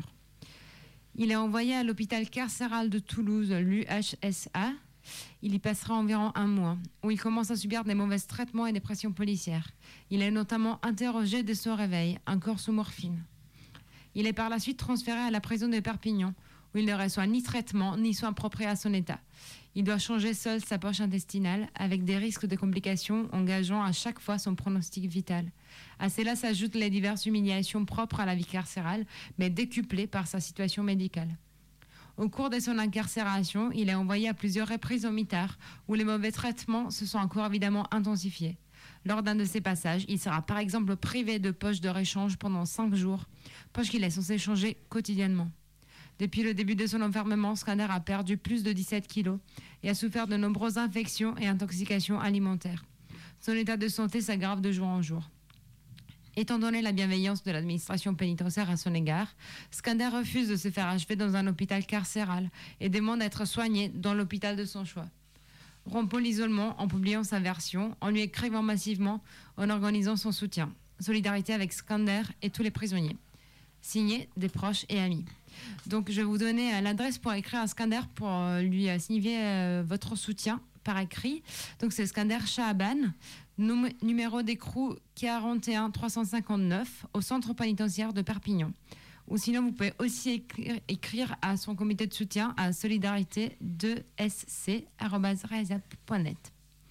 Il est envoyé à l'hôpital carcéral de Toulouse, l'UHSA. Il y passera environ 1 mois, où il commence à subir des mauvais traitements et des pressions policières. Il est notamment interrogé dès son réveil, encore sous morphine. Il est par la suite transféré à la prison de Perpignan, où il ne reçoit ni traitement, ni soins appropriés à son état. Il doit changer seul sa poche intestinale, avec des risques de complications engageant à chaque fois son pronostic vital. À cela s'ajoutent les diverses humiliations propres à la vie carcérale, mais décuplées par sa situation médicale. Au cours de son incarcération, il est envoyé à plusieurs reprises au mitard, où les mauvais traitements se sont encore évidemment intensifiés. Lors d'un de ces passages, il sera par exemple privé de poche de réchange pendant 5 jours, poche qu'il est censé changer quotidiennement. Depuis le début de son enfermement, Skander a perdu plus de 17 kilos et a souffert de nombreuses infections et intoxications alimentaires. Son état de santé s'aggrave de jour en jour. Étant donné la bienveillance de l'administration pénitentiaire à son égard, Skander refuse de se faire achever dans un hôpital carcéral et demande à être soigné dans l'hôpital de son choix. Rompons l'isolement en publiant sa version, en lui écrivant massivement, en organisant son soutien. Solidarité avec Skander et tous les prisonniers. Signé des proches et amis. Donc je vais vous donner l'adresse pour écrire à Skander pour lui signifier votre soutien par écrit. Donc c'est Skander Shahaban, numéro d'écrou 41 359 au centre pénitentiaire de Perpignan. Ou sinon vous pouvez aussi écrire à son comité de soutien à solidarité2sc@resap.net.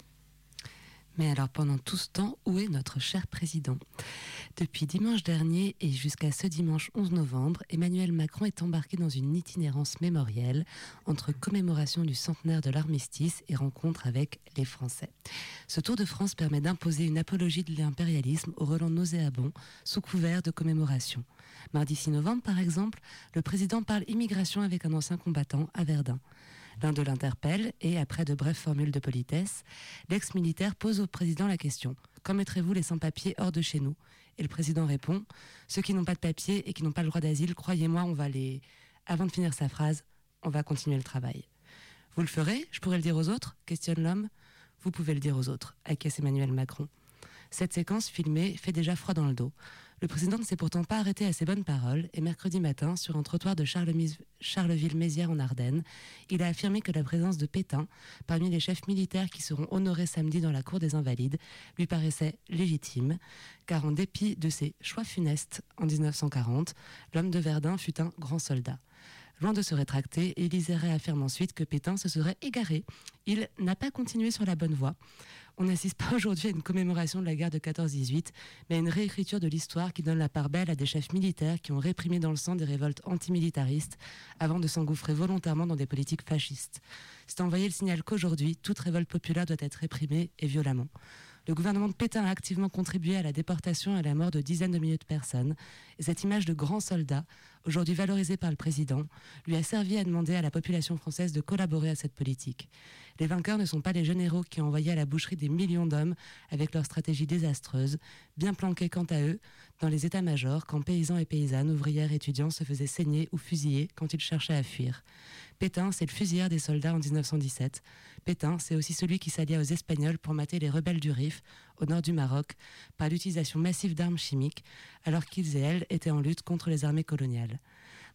Mais alors pendant tout ce temps, où est notre cher président ? Depuis dimanche dernier et jusqu'à ce dimanche 11 novembre, Emmanuel Macron est embarqué dans une itinérance mémorielle entre commémoration du centenaire de l'armistice et rencontre avec les Français. Ce tour de France permet d'imposer une apologie de l'impérialisme au relent nauséabond sous couvert de commémoration. Mardi 6 novembre, par exemple, le président parle immigration avec un ancien combattant à Verdun. L'un d'eux l'interpelle et, après de brèves formules de politesse, l'ex-militaire pose au président la question « Quand mettrez-vous les sans-papiers hors de chez nous ?» Et le président répond « Ceux qui n'ont pas de papiers et qui n'ont pas le droit d'asile, croyez-moi, on va les... » Avant de finir sa phrase, on va continuer le travail. « Vous le ferez ? Je pourrais le dire aux autres ?» questionne l'homme. « Vous pouvez le dire aux autres » acquiesce Emmanuel Macron. Cette séquence filmée fait déjà froid dans le dos. Le président ne s'est pourtant pas arrêté à ses bonnes paroles et mercredi matin, sur un trottoir de Charleville-Mézières en Ardennes, il a affirmé que la présence de Pétain, parmi les chefs militaires qui seront honorés samedi dans la cour des Invalides, lui paraissait légitime, car en dépit de ses choix funestes en 1940, l'homme de Verdun fut un grand soldat. Loin de se rétracter, Élysée réaffirme ensuite que Pétain se serait égaré. Il n'a pas continué sur la bonne voie. On n'assiste pas aujourd'hui à une commémoration de la guerre de 14-18, mais à une réécriture de l'histoire qui donne la part belle à des chefs militaires qui ont réprimé dans le sang des révoltes antimilitaristes avant de s'engouffrer volontairement dans des politiques fascistes. C'est envoyer le signal qu'aujourd'hui, toute révolte populaire doit être réprimée et violemment. Le gouvernement de Pétain a activement contribué à la déportation et à la mort de dizaines de milliers de personnes. Et cette image de grand soldat, aujourd'hui valorisée par le président, lui a servi à demander à la population française de collaborer à cette politique. Les vainqueurs ne sont pas les généraux qui ont envoyé à la boucherie des millions d'hommes avec leur stratégie désastreuse, bien planqués quant à eux dans les états-majors quand paysans et paysannes, ouvrières et étudiants se faisaient saigner ou fusiller quand ils cherchaient à fuir. Pétain, c'est le fusilleur des soldats en 1917. Pétain, c'est aussi celui qui s'allia aux Espagnols pour mater les rebelles du Rif, au nord du Maroc, par l'utilisation massive d'armes chimiques, alors qu'ils et elles étaient en lutte contre les armées coloniales.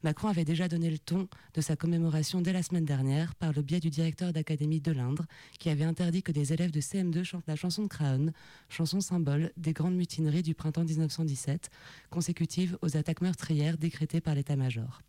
Macron avait déjà donné le ton de sa commémoration dès la semaine dernière par le biais du directeur d'académie de l'Indre, qui avait interdit que des élèves de CM2 chantent la chanson de Craonne, chanson symbole des grandes mutineries du printemps 1917, consécutives aux attaques meurtrières décrétées par l'état-major.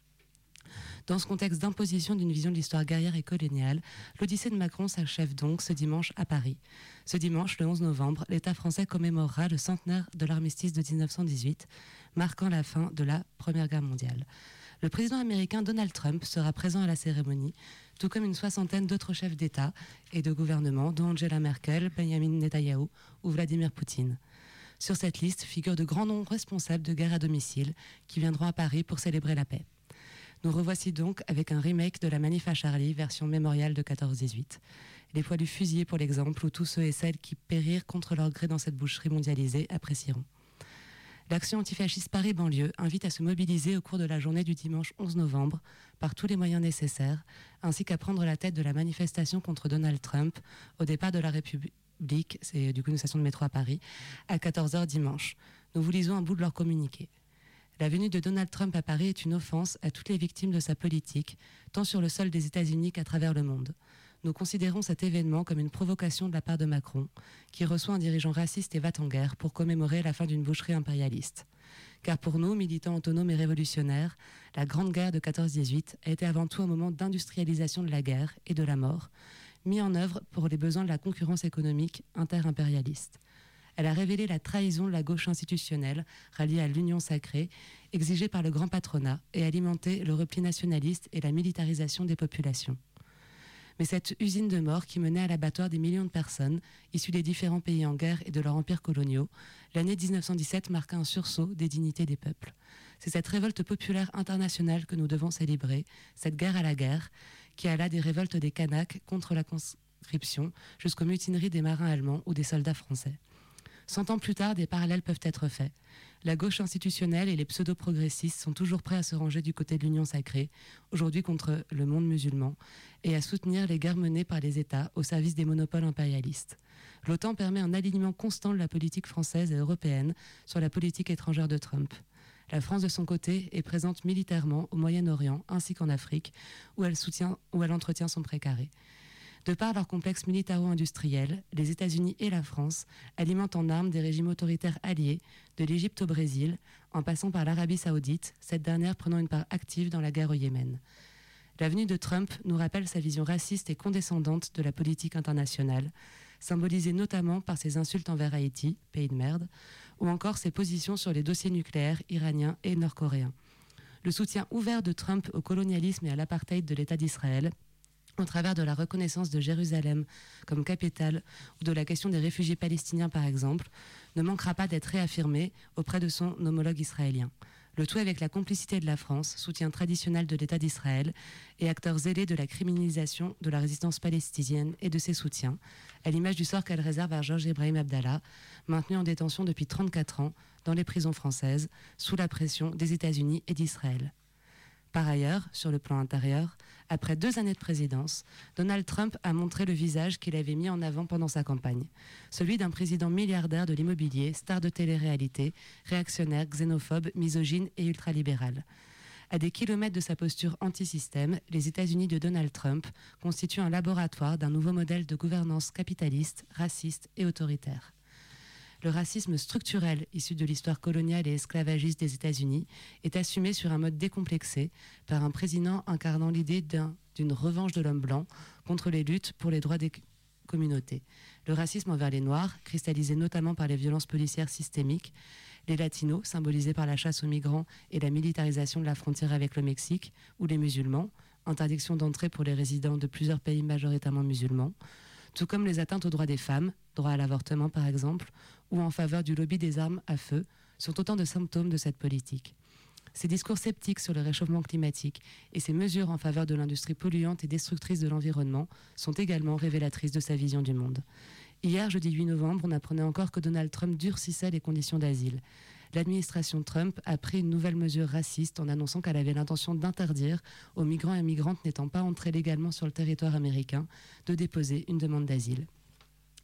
Dans ce contexte d'imposition d'une vision de l'histoire guerrière et coloniale, l'Odyssée de Macron s'achève donc ce dimanche à Paris. Ce dimanche, le 11 novembre, l'État français commémorera le centenaire de l'armistice de 1918, marquant la fin de la Première Guerre mondiale. Le président américain Donald Trump sera présent à la cérémonie, tout comme une soixantaine d'autres chefs d'État et de gouvernement, dont Angela Merkel, Benjamin Netanyahu ou Vladimir Poutine. Sur cette liste figurent de grands noms responsables de guerre à domicile qui viendront à Paris pour célébrer la paix. Nous revoici donc avec un remake de la Manif à Charlie, version mémoriale de 14-18. Les poilus fusillés pour l'exemple, ou tous ceux et celles qui périrent contre leur gré dans cette boucherie mondialisée apprécieront. L'action antifasciste Paris-Banlieue invite à se mobiliser au cours de la journée du dimanche 11 novembre par tous les moyens nécessaires, ainsi qu'à prendre la tête de la manifestation contre Donald Trump au départ de la République, c'est du coup une station de métro à Paris, à 14h dimanche. Nous vous lisons un bout de leur communiqué. La venue de Donald Trump à Paris est une offense à toutes les victimes de sa politique, tant sur le sol des États-Unis qu'à travers le monde. Nous considérons cet événement comme une provocation de la part de Macron, qui reçoit un dirigeant raciste et va-t-en-guerre pour commémorer la fin d'une boucherie impérialiste. Car pour nous, militants autonomes et révolutionnaires, la Grande Guerre de 14-18 a été avant tout un moment d'industrialisation de la guerre et de la mort, mis en œuvre pour les besoins de la concurrence économique inter-impérialiste. Elle a révélé la trahison de la gauche institutionnelle, ralliée à l'union sacrée, exigée par le grand patronat, et alimenté le repli nationaliste et la militarisation des populations. Mais cette usine de mort qui menait à l'abattoir des millions de personnes, issues des différents pays en guerre et de leurs empires coloniaux, l'année 1917 marqua un sursaut des dignités des peuples. C'est cette révolte populaire internationale que nous devons célébrer, cette guerre à la guerre, qui alla des révoltes des Kanaks contre la conscription jusqu'aux mutineries des marins allemands ou des soldats français. 100 ans plus tard, des parallèles peuvent être faits. La gauche institutionnelle et les pseudo-progressistes sont toujours prêts à se ranger du côté de l'union sacrée, aujourd'hui contre le monde musulman, et à soutenir les guerres menées par les États au service des monopoles impérialistes. L'OTAN permet un alignement constant de la politique française et européenne sur la politique étrangère de Trump. La France, de son côté, est présente militairement au Moyen-Orient ainsi qu'en Afrique, où elle entretient son précaré. De par leur complexe militaro-industriel, les États-Unis et la France alimentent en armes des régimes autoritaires alliés, de l'Égypte au Brésil, en passant par l'Arabie saoudite, cette dernière prenant une part active dans la guerre au Yémen. La venue de Trump nous rappelle sa vision raciste et condescendante de la politique internationale, symbolisée notamment par ses insultes envers Haïti, pays de merde, ou encore ses positions sur les dossiers nucléaires iraniens et nord-coréens. Le soutien ouvert de Trump au colonialisme et à l'apartheid de l'État d'Israël, au travers de la reconnaissance de Jérusalem comme capitale ou de la question des réfugiés palestiniens par exemple, ne manquera pas d'être réaffirmé auprès de son homologue israélien. Le tout avec la complicité de la France, soutien traditionnel de l'État d'Israël et acteur zélé de la criminalisation de la résistance palestinienne et de ses soutiens, à l'image du sort qu'elle réserve à Georges Ebrahim Abdallah, maintenu en détention depuis 34 ans dans les prisons françaises, sous la pression des États-Unis et d'Israël. Par ailleurs, sur le plan intérieur, après 2 années de présidence, Donald Trump a montré le visage qu'il avait mis en avant pendant sa campagne. Celui d'un président milliardaire de l'immobilier, star de télé-réalité, réactionnaire, xénophobe, misogyne et ultralibéral. À des kilomètres de sa posture anti-système, les États-Unis de Donald Trump constituent un laboratoire d'un nouveau modèle de gouvernance capitaliste, raciste et autoritaire. Le racisme structurel issu de l'histoire coloniale et esclavagiste des États-Unis est assumé sur un mode décomplexé par un président incarnant l'idée d'une revanche de l'homme blanc contre les luttes pour les droits des communautés. Le racisme envers les Noirs, cristallisé notamment par les violences policières systémiques, les Latinos, symbolisés par la chasse aux migrants et la militarisation de la frontière avec le Mexique, ou les musulmans, interdiction d'entrée pour les résidents de plusieurs pays majoritairement musulmans, tout comme les atteintes aux droits des femmes, droit à l'avortement par exemple, ou en faveur du lobby des armes à feu, sont autant de symptômes de cette politique. Ces discours sceptiques sur le réchauffement climatique et ces mesures en faveur de l'industrie polluante et destructrice de l'environnement sont également révélatrices de sa vision du monde. Hier, jeudi 8 novembre, on apprenait encore que Donald Trump durcissait les conditions d'asile. L'administration Trump a pris une nouvelle mesure raciste en annonçant qu'elle avait l'intention d'interdire aux migrants et migrantes n'étant pas entrés légalement sur le territoire américain de déposer une demande d'asile.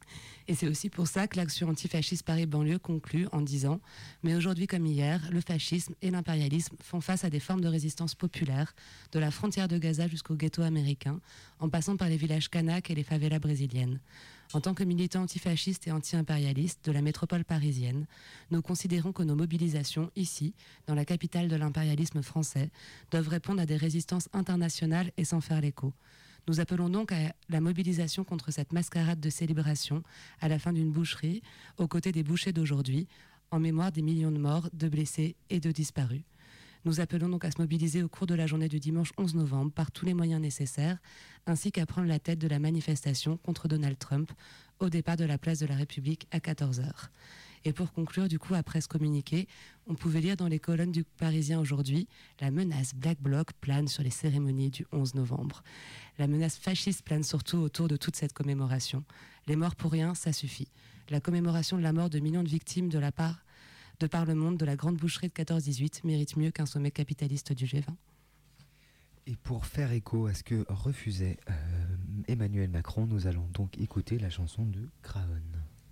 Et c'est aussi pour ça que l'action antifasciste Paris-Banlieue conclut en disant « Mais aujourd'hui comme hier, le fascisme et l'impérialisme font face à des formes de résistance populaire, de la frontière de Gaza jusqu'au ghetto américain, en passant par les villages kanaks et les favelas brésiliennes. En tant que militants antifascistes et anti-impérialistes de la métropole parisienne, nous considérons que nos mobilisations ici, dans la capitale de l'impérialisme français, doivent répondre à des résistances internationales et s'en faire l'écho. Nous appelons donc à la mobilisation contre cette mascarade de célébration à la fin d'une boucherie, aux côtés des bouchers d'aujourd'hui, en mémoire des millions de morts, de blessés et de disparus. Nous appelons donc à se mobiliser au cours de la journée du dimanche 11 novembre par tous les moyens nécessaires, ainsi qu'à prendre la tête de la manifestation contre Donald Trump au départ de la place de la République à 14h. Et pour conclure, du coup, après ce communiqué, on pouvait lire dans les colonnes du Parisien aujourd'hui « La menace Black Bloc plane sur les cérémonies du 11 novembre ». La menace fasciste plane surtout autour de toute cette commémoration. Les morts pour rien, ça suffit. La commémoration de la mort de millions de victimes de par le monde de la grande boucherie de 14-18 mérite mieux qu'un sommet capitaliste du G20. Et pour faire écho à ce que refusait Emmanuel Macron, nous allons donc écouter la chanson de Craon.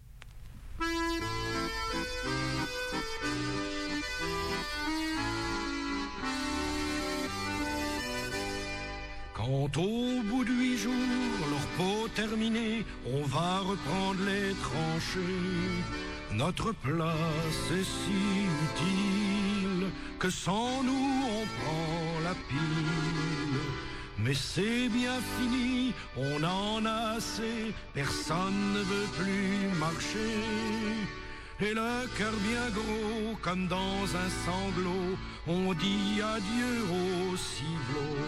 Quand au bout de 8 jours, leur peau terminée, on va reprendre les tranchées. Notre place est si utile que sans nous on prend la pile. Mais c'est bien fini, on en a assez, personne ne veut plus marcher. Et le cœur bien gros, comme dans un sanglot, on dit adieu au ciblot.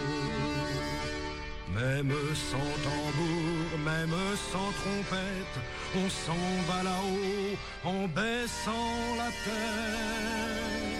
Même sans tambour, même sans trompette, on s'en va là-haut en baissant la tête.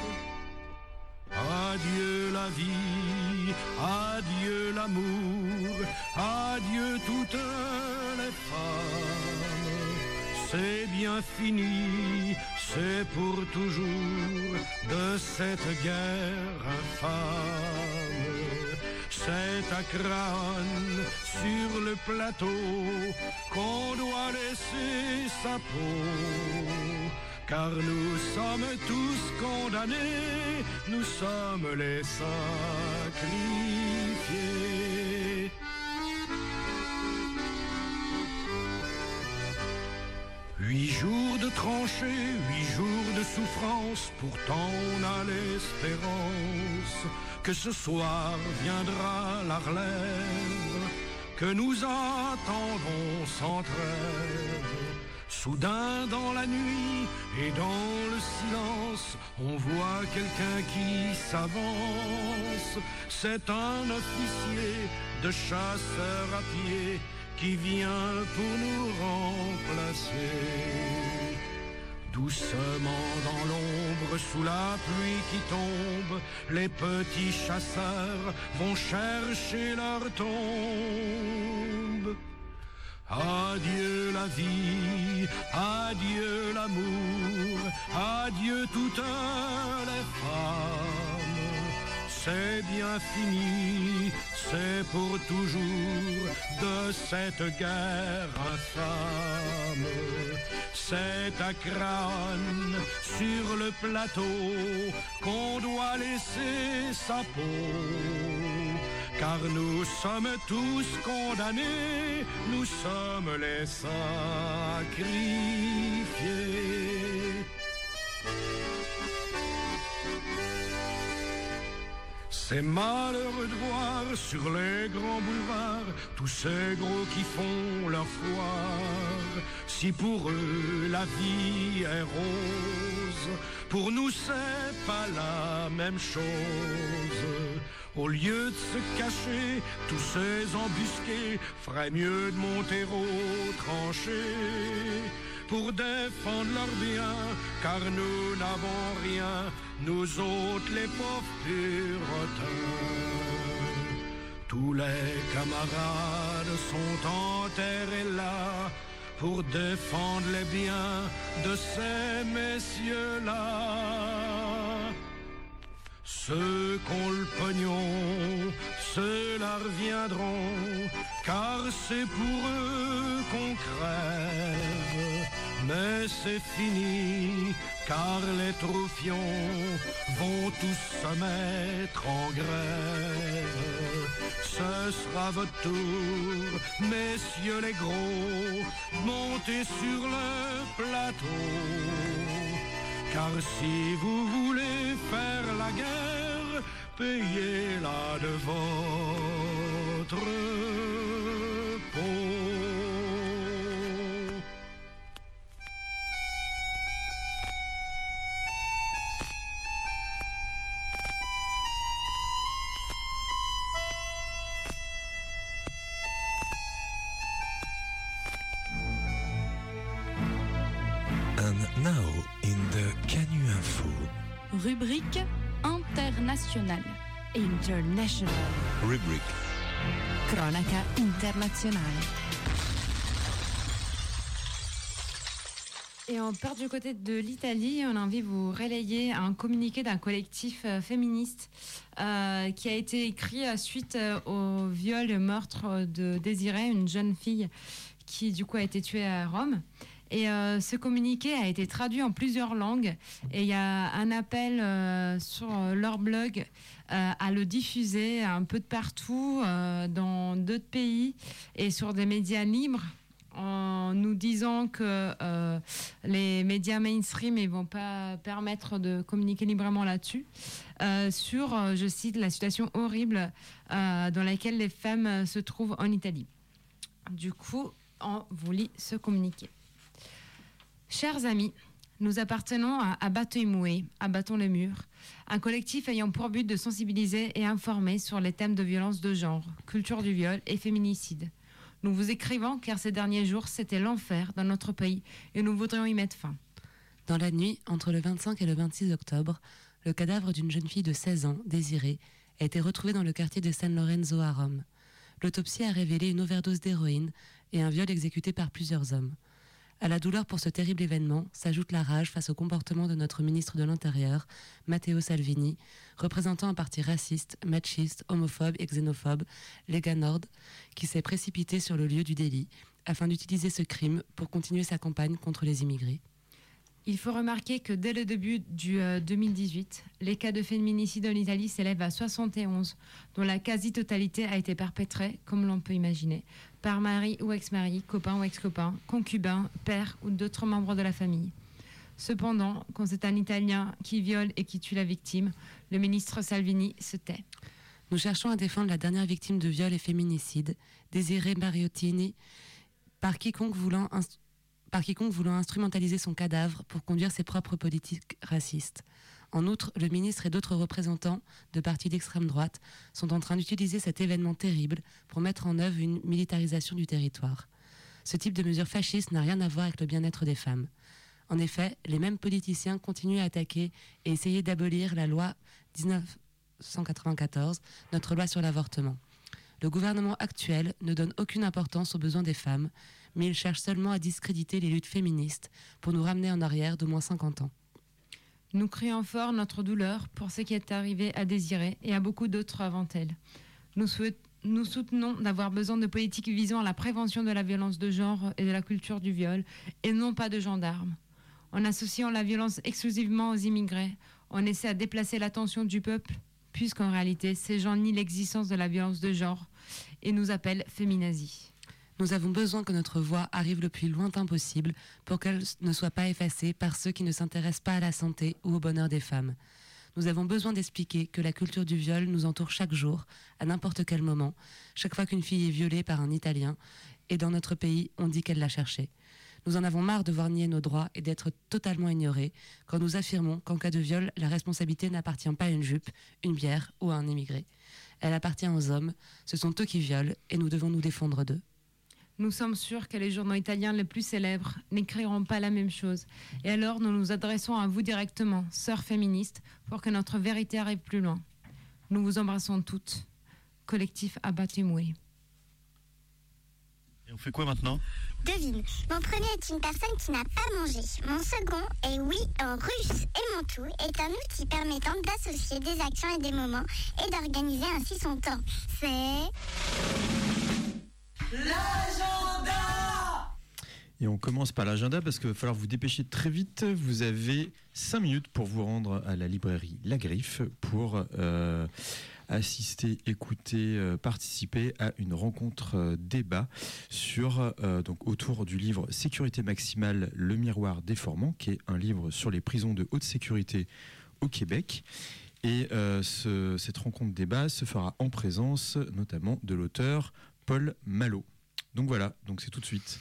Adieu la vie, adieu l'amour, adieu toutes les femmes. C'est bien fini, c'est pour toujours de cette guerre infâme. C'est à Craon, sur le plateau, qu'on doit laisser sa peau. Car nous sommes tous condamnés, nous sommes les sacrifiés. 8 jours de tranchées, 8 jours de souffrance, pourtant on a l'espérance que ce soir viendra la relève, que nous attendons sans trêve. Soudain dans la nuit et dans le silence, on voit quelqu'un qui s'avance. C'est un officier de chasseurs à pied qui vient pour nous remplacer. Doucement dans l'ombre, sous la pluie qui tombe, les petits chasseurs vont chercher leur tombe. Adieu la vie, adieu l'amour, adieu toutes les femmes. C'est bien fini, c'est pour toujours de cette guerre infâme. C'est à Craon, sur le plateau, qu'on doit laisser sa peau. Car nous sommes tous condamnés, nous sommes les sacrifiés. C'est malheureux de voir sur les grands boulevards tous ces gros qui font leur foire. Si pour eux la vie est rose, pour nous c'est pas la même chose. Au lieu de se cacher, tous ces embusqués feraient mieux de monter aux tranchées pour défendre leurs biens, car nous n'avons rien, nous autres les pauvres puritains. Tous les camarades sont enterrés là pour défendre les biens de ces messieurs-là. Ceux qu'ont le pognon, ceux-là parviendront, car c'est pour eux qu'on crève. Mais c'est fini, car les troufions vont tous se mettre en grève. Ce sera votre tour, messieurs les gros, montez sur le plateau. Car si vous voulez faire la guerre, payez-la de votre peau. And now in the Canu Info. Rubrique internationale. International. Rubrique. Cronaca internazionale. Et on part du côté de l'Italie. On a envie de vous relayer un communiqué d'un collectif féministe qui a été écrit suite au viol et meurtre de Désirée, une jeune fille qui du coup a été tuée à Rome. Et ce communiqué a été traduit en plusieurs langues et il y a un appel sur leur blog à le diffuser un peu de partout dans d'autres pays et sur des médias libres, en nous disant que les médias mainstream ne vont pas permettre de communiquer librement là-dessus, sur, je cite, la situation horrible dans laquelle les femmes se trouvent en Italie. Du coup, on vous lit ce communiqué. Chers amis, nous appartenons à Abbatto i Muri, Abattons les murs, un collectif ayant pour but de sensibiliser et informer sur les thèmes de violence de genre, culture du viol et féminicide. Nous vous écrivons car ces derniers jours, c'était l'enfer dans notre pays et nous voudrions y mettre fin. Dans la nuit, entre le 25 et le 26 octobre, le cadavre d'une jeune fille de 16 ans, Désirée, a été retrouvé dans le quartier de San Lorenzo à Rome. L'autopsie a révélé une overdose d'héroïne et un viol exécuté par plusieurs hommes. À la douleur pour ce terrible événement s'ajoute la rage face au comportement de notre ministre de l'Intérieur, Matteo Salvini, représentant un parti raciste, machiste, homophobe et xénophobe, Lega Nord, qui s'est précipité sur le lieu du délit afin d'utiliser ce crime pour continuer sa campagne contre les immigrés. Il faut remarquer que dès le début du 2018, les cas de féminicide en Italie s'élèvent à 71, dont la quasi-totalité a été perpétrée, comme l'on peut imaginer, par mari ou ex-mari, copain ou ex-copain, concubin, père ou d'autres membres de la famille. Cependant, quand c'est un Italien qui viole et qui tue la victime, le ministre Salvini se tait. Nous cherchons à défendre la dernière victime de viol et féminicide, Désirée Mariottini, par quiconque voulant instrumentaliser son cadavre pour conduire ses propres politiques racistes. En outre, le ministre et d'autres représentants de partis d'extrême droite sont en train d'utiliser cet événement terrible pour mettre en œuvre une militarisation du territoire. Ce type de mesure fasciste n'a rien à voir avec le bien-être des femmes. En effet, les mêmes politiciens continuent à attaquer et essayer d'abolir la loi 1994, notre loi sur l'avortement. Le gouvernement actuel ne donne aucune importance aux besoins des femmes, mais il cherche seulement à discréditer les luttes féministes pour nous ramener en arrière d'au moins 50 ans. Nous crions fort notre douleur pour ce qui est arrivé à Désirée et à beaucoup d'autres avant elle. Nous soutenons d'avoir besoin de politiques visant à la prévention de la violence de genre et de la culture du viol, et non pas de gendarmes. En associant la violence exclusivement aux immigrés, on essaie à déplacer l'attention du peuple, puisqu'en réalité, ces gens nient l'existence de la violence de genre et nous appellent féminazis. Nous avons besoin que notre voix arrive le plus lointain possible pour qu'elle ne soit pas effacée par ceux qui ne s'intéressent pas à la santé ou au bonheur des femmes. Nous avons besoin d'expliquer que la culture du viol nous entoure chaque jour, à n'importe quel moment, chaque fois qu'une fille est violée par un Italien, et dans notre pays, on dit qu'elle l'a cherché. Nous en avons marre de voir nier nos droits et d'être totalement ignorés quand nous affirmons qu'en cas de viol, la responsabilité n'appartient pas à une jupe, une bière ou à un immigré. Elle appartient aux hommes, ce sont eux qui violent et nous devons nous défendre d'eux. Nous sommes sûrs que les journaux italiens les plus célèbres n'écriront pas la même chose. Et alors, nous nous adressons à vous directement, sœurs féministes, pour que notre vérité arrive plus loin. Nous vous embrassons toutes. Collectif Abbatto i Muri. Et on fait quoi maintenant ? Devine. Mon premier est une personne qui n'a pas mangé. Mon second est oui en russe. Et mon tout est un outil permettant d'associer des actions et des moments et d'organiser ainsi son temps. C'est... l'agenda! Et on commence par l'agenda parce qu'il va falloir vous dépêcher très vite. Vous avez 5 minutes pour vous rendre à la librairie La Griffe pour assister, écouter, participer à une rencontre débat sur, donc autour du livre Sécurité maximale, le miroir déformant, qui est un livre sur les prisons de haute sécurité au Québec. Et cette rencontre débat se fera en présence notamment de l'auteur Paul Malo. Donc voilà, donc c'est tout de suite.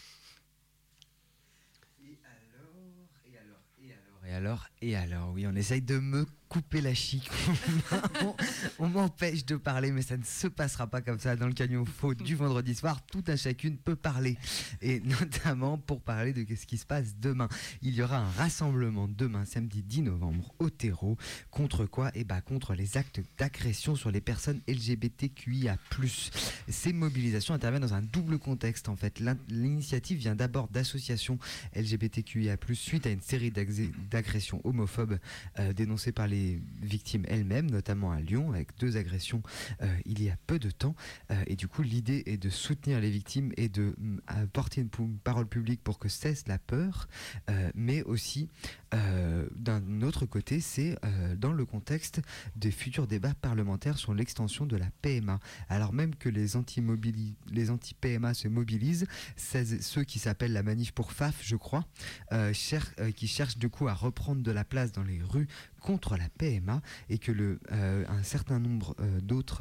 Et alors, oui, on essaye de me couper la chic. On m'empêche de parler, mais ça ne se passera pas comme ça dans le Cagnon Faux du vendredi soir. Tout un chacune peut parler, et notamment pour parler de ce qui se passe demain. Il y aura un rassemblement demain, samedi 10 novembre, au Terreau. Contre quoi ? Contre les actes d'agression sur les personnes LGBTQIA+. Ces mobilisations interviennent dans un double contexte, en fait. L'initiative vient d'abord d'associations LGBTQIA+, suite à une série d'agressions homophobes dénoncées par les victimes elles-mêmes, notamment à Lyon, avec 2 agressions il y a peu de temps. Et du coup, l'idée est de soutenir les victimes et de porter une parole publique pour que cesse la peur, mais aussi, d'un autre côté, c'est dans le contexte des futurs débats parlementaires sur l'extension de la PMA. Alors même que les anti-PMA se mobilisent, ceux qui s'appellent la manif pour FAF, je crois, qui cherchent du coup à reprendre de la place dans les rues contre la PMA, et que un certain nombre d'autres...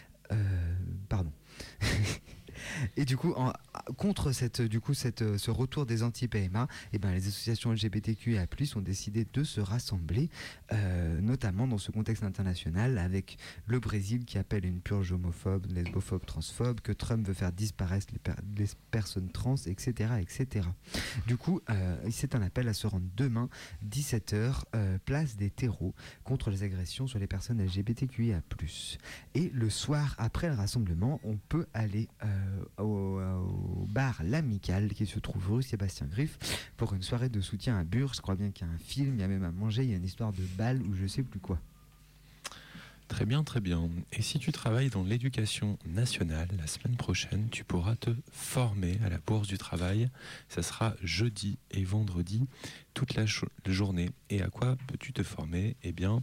Et du coup, contre ce retour des anti-PMA, les associations LGBTQIA+ ont décidé de se rassembler, notamment dans ce contexte international, avec le Brésil qui appelle une purge homophobe, lesbophobe, transphobe, que Trump veut faire disparaître les personnes trans, etc., etc. Du coup, c'est un appel à se rendre demain, 17h, place des terreaux, contre les agressions sur les personnes LGBTQIA+. Et le soir, après le rassemblement, on peut aller au bar L'Amicale, qui se trouve rue Sébastien Griff, pour une soirée de soutien à Bure. Je crois bien qu'il y a un film, il y a même à manger, il y a une histoire de bal ou je sais plus quoi. Très bien, très bien. Et si tu travailles dans l'éducation nationale, la semaine prochaine, tu pourras te former à la Bourse du Travail. Ça sera jeudi et vendredi, toute la journée. Et à quoi peux-tu te former ?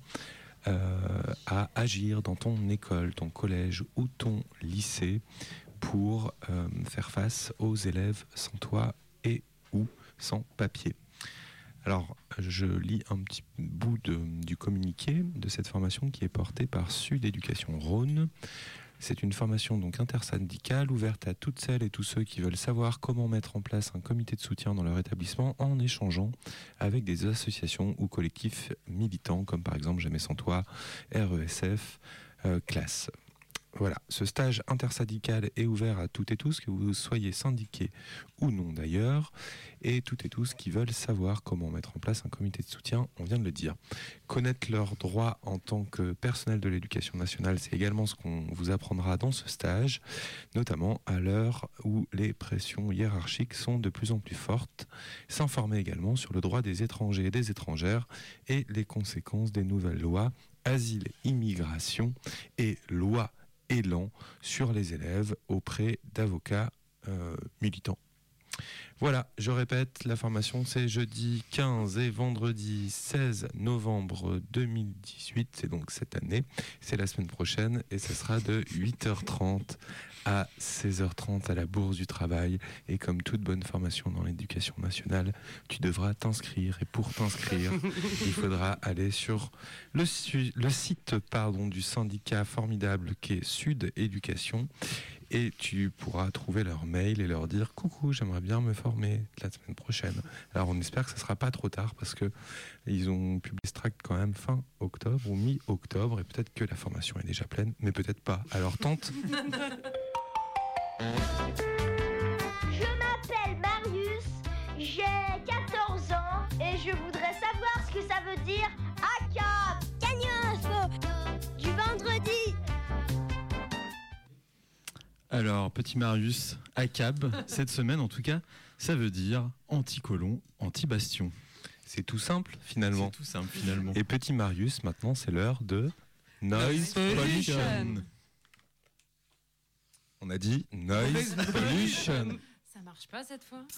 À agir dans ton école, ton collège ou ton lycée pour faire face aux élèves sans toit et ou sans papier. Alors, je lis un petit bout du communiqué de cette formation qui est portée par Sud Éducation Rhône. C'est une formation donc intersyndicale ouverte à toutes celles et tous ceux qui veulent savoir comment mettre en place un comité de soutien dans leur établissement en échangeant avec des associations ou collectifs militants comme par exemple Jamais sans toit, RESF, Classe. Voilà, ce stage intersyndical est ouvert à toutes et tous, que vous soyez syndiqués ou non d'ailleurs, et toutes et tous qui veulent savoir comment mettre en place un comité de soutien, on vient de le dire. Connaître leurs droits en tant que personnel de l'éducation nationale, c'est également ce qu'on vous apprendra dans ce stage, notamment à l'heure où les pressions hiérarchiques sont de plus en plus fortes. S'informer également sur le droit des étrangers et des étrangères et les conséquences des nouvelles lois, asile, immigration et loi Élan sur les élèves auprès d'avocats militants. Voilà, je répète, la formation c'est jeudi 15 et vendredi 16 novembre 2018, c'est donc cette année, c'est la semaine prochaine et ce sera de 8h30 à 16h30 à la Bourse du Travail. Et comme toute bonne formation dans l'éducation nationale, tu devras t'inscrire, et pour t'inscrire, il faudra aller sur le site du syndicat formidable qui est Sud Éducation. Et tu pourras trouver leur mail et leur dire « Coucou, j'aimerais bien me former la semaine prochaine ». Alors on espère que ça ne sera pas trop tard parce qu'ils ont publié ce tract quand même fin octobre ou mi-octobre et peut-être que la formation est déjà pleine, mais peut-être pas. Alors tente. Je m'appelle Marius, j'ai 14 ans et je voudrais savoir ce que ça veut dire ACAB. Cagnon du vendredi. Alors, petit Marius, ACAB, cette semaine en tout cas, Ça veut dire anti-colon, anti-bastion. C'est tout simple finalement. C'est tout simple finalement. Et petit Marius, maintenant c'est l'heure de Noise Pollution. On a dit Noise Pollution. Ça marche pas cette fois.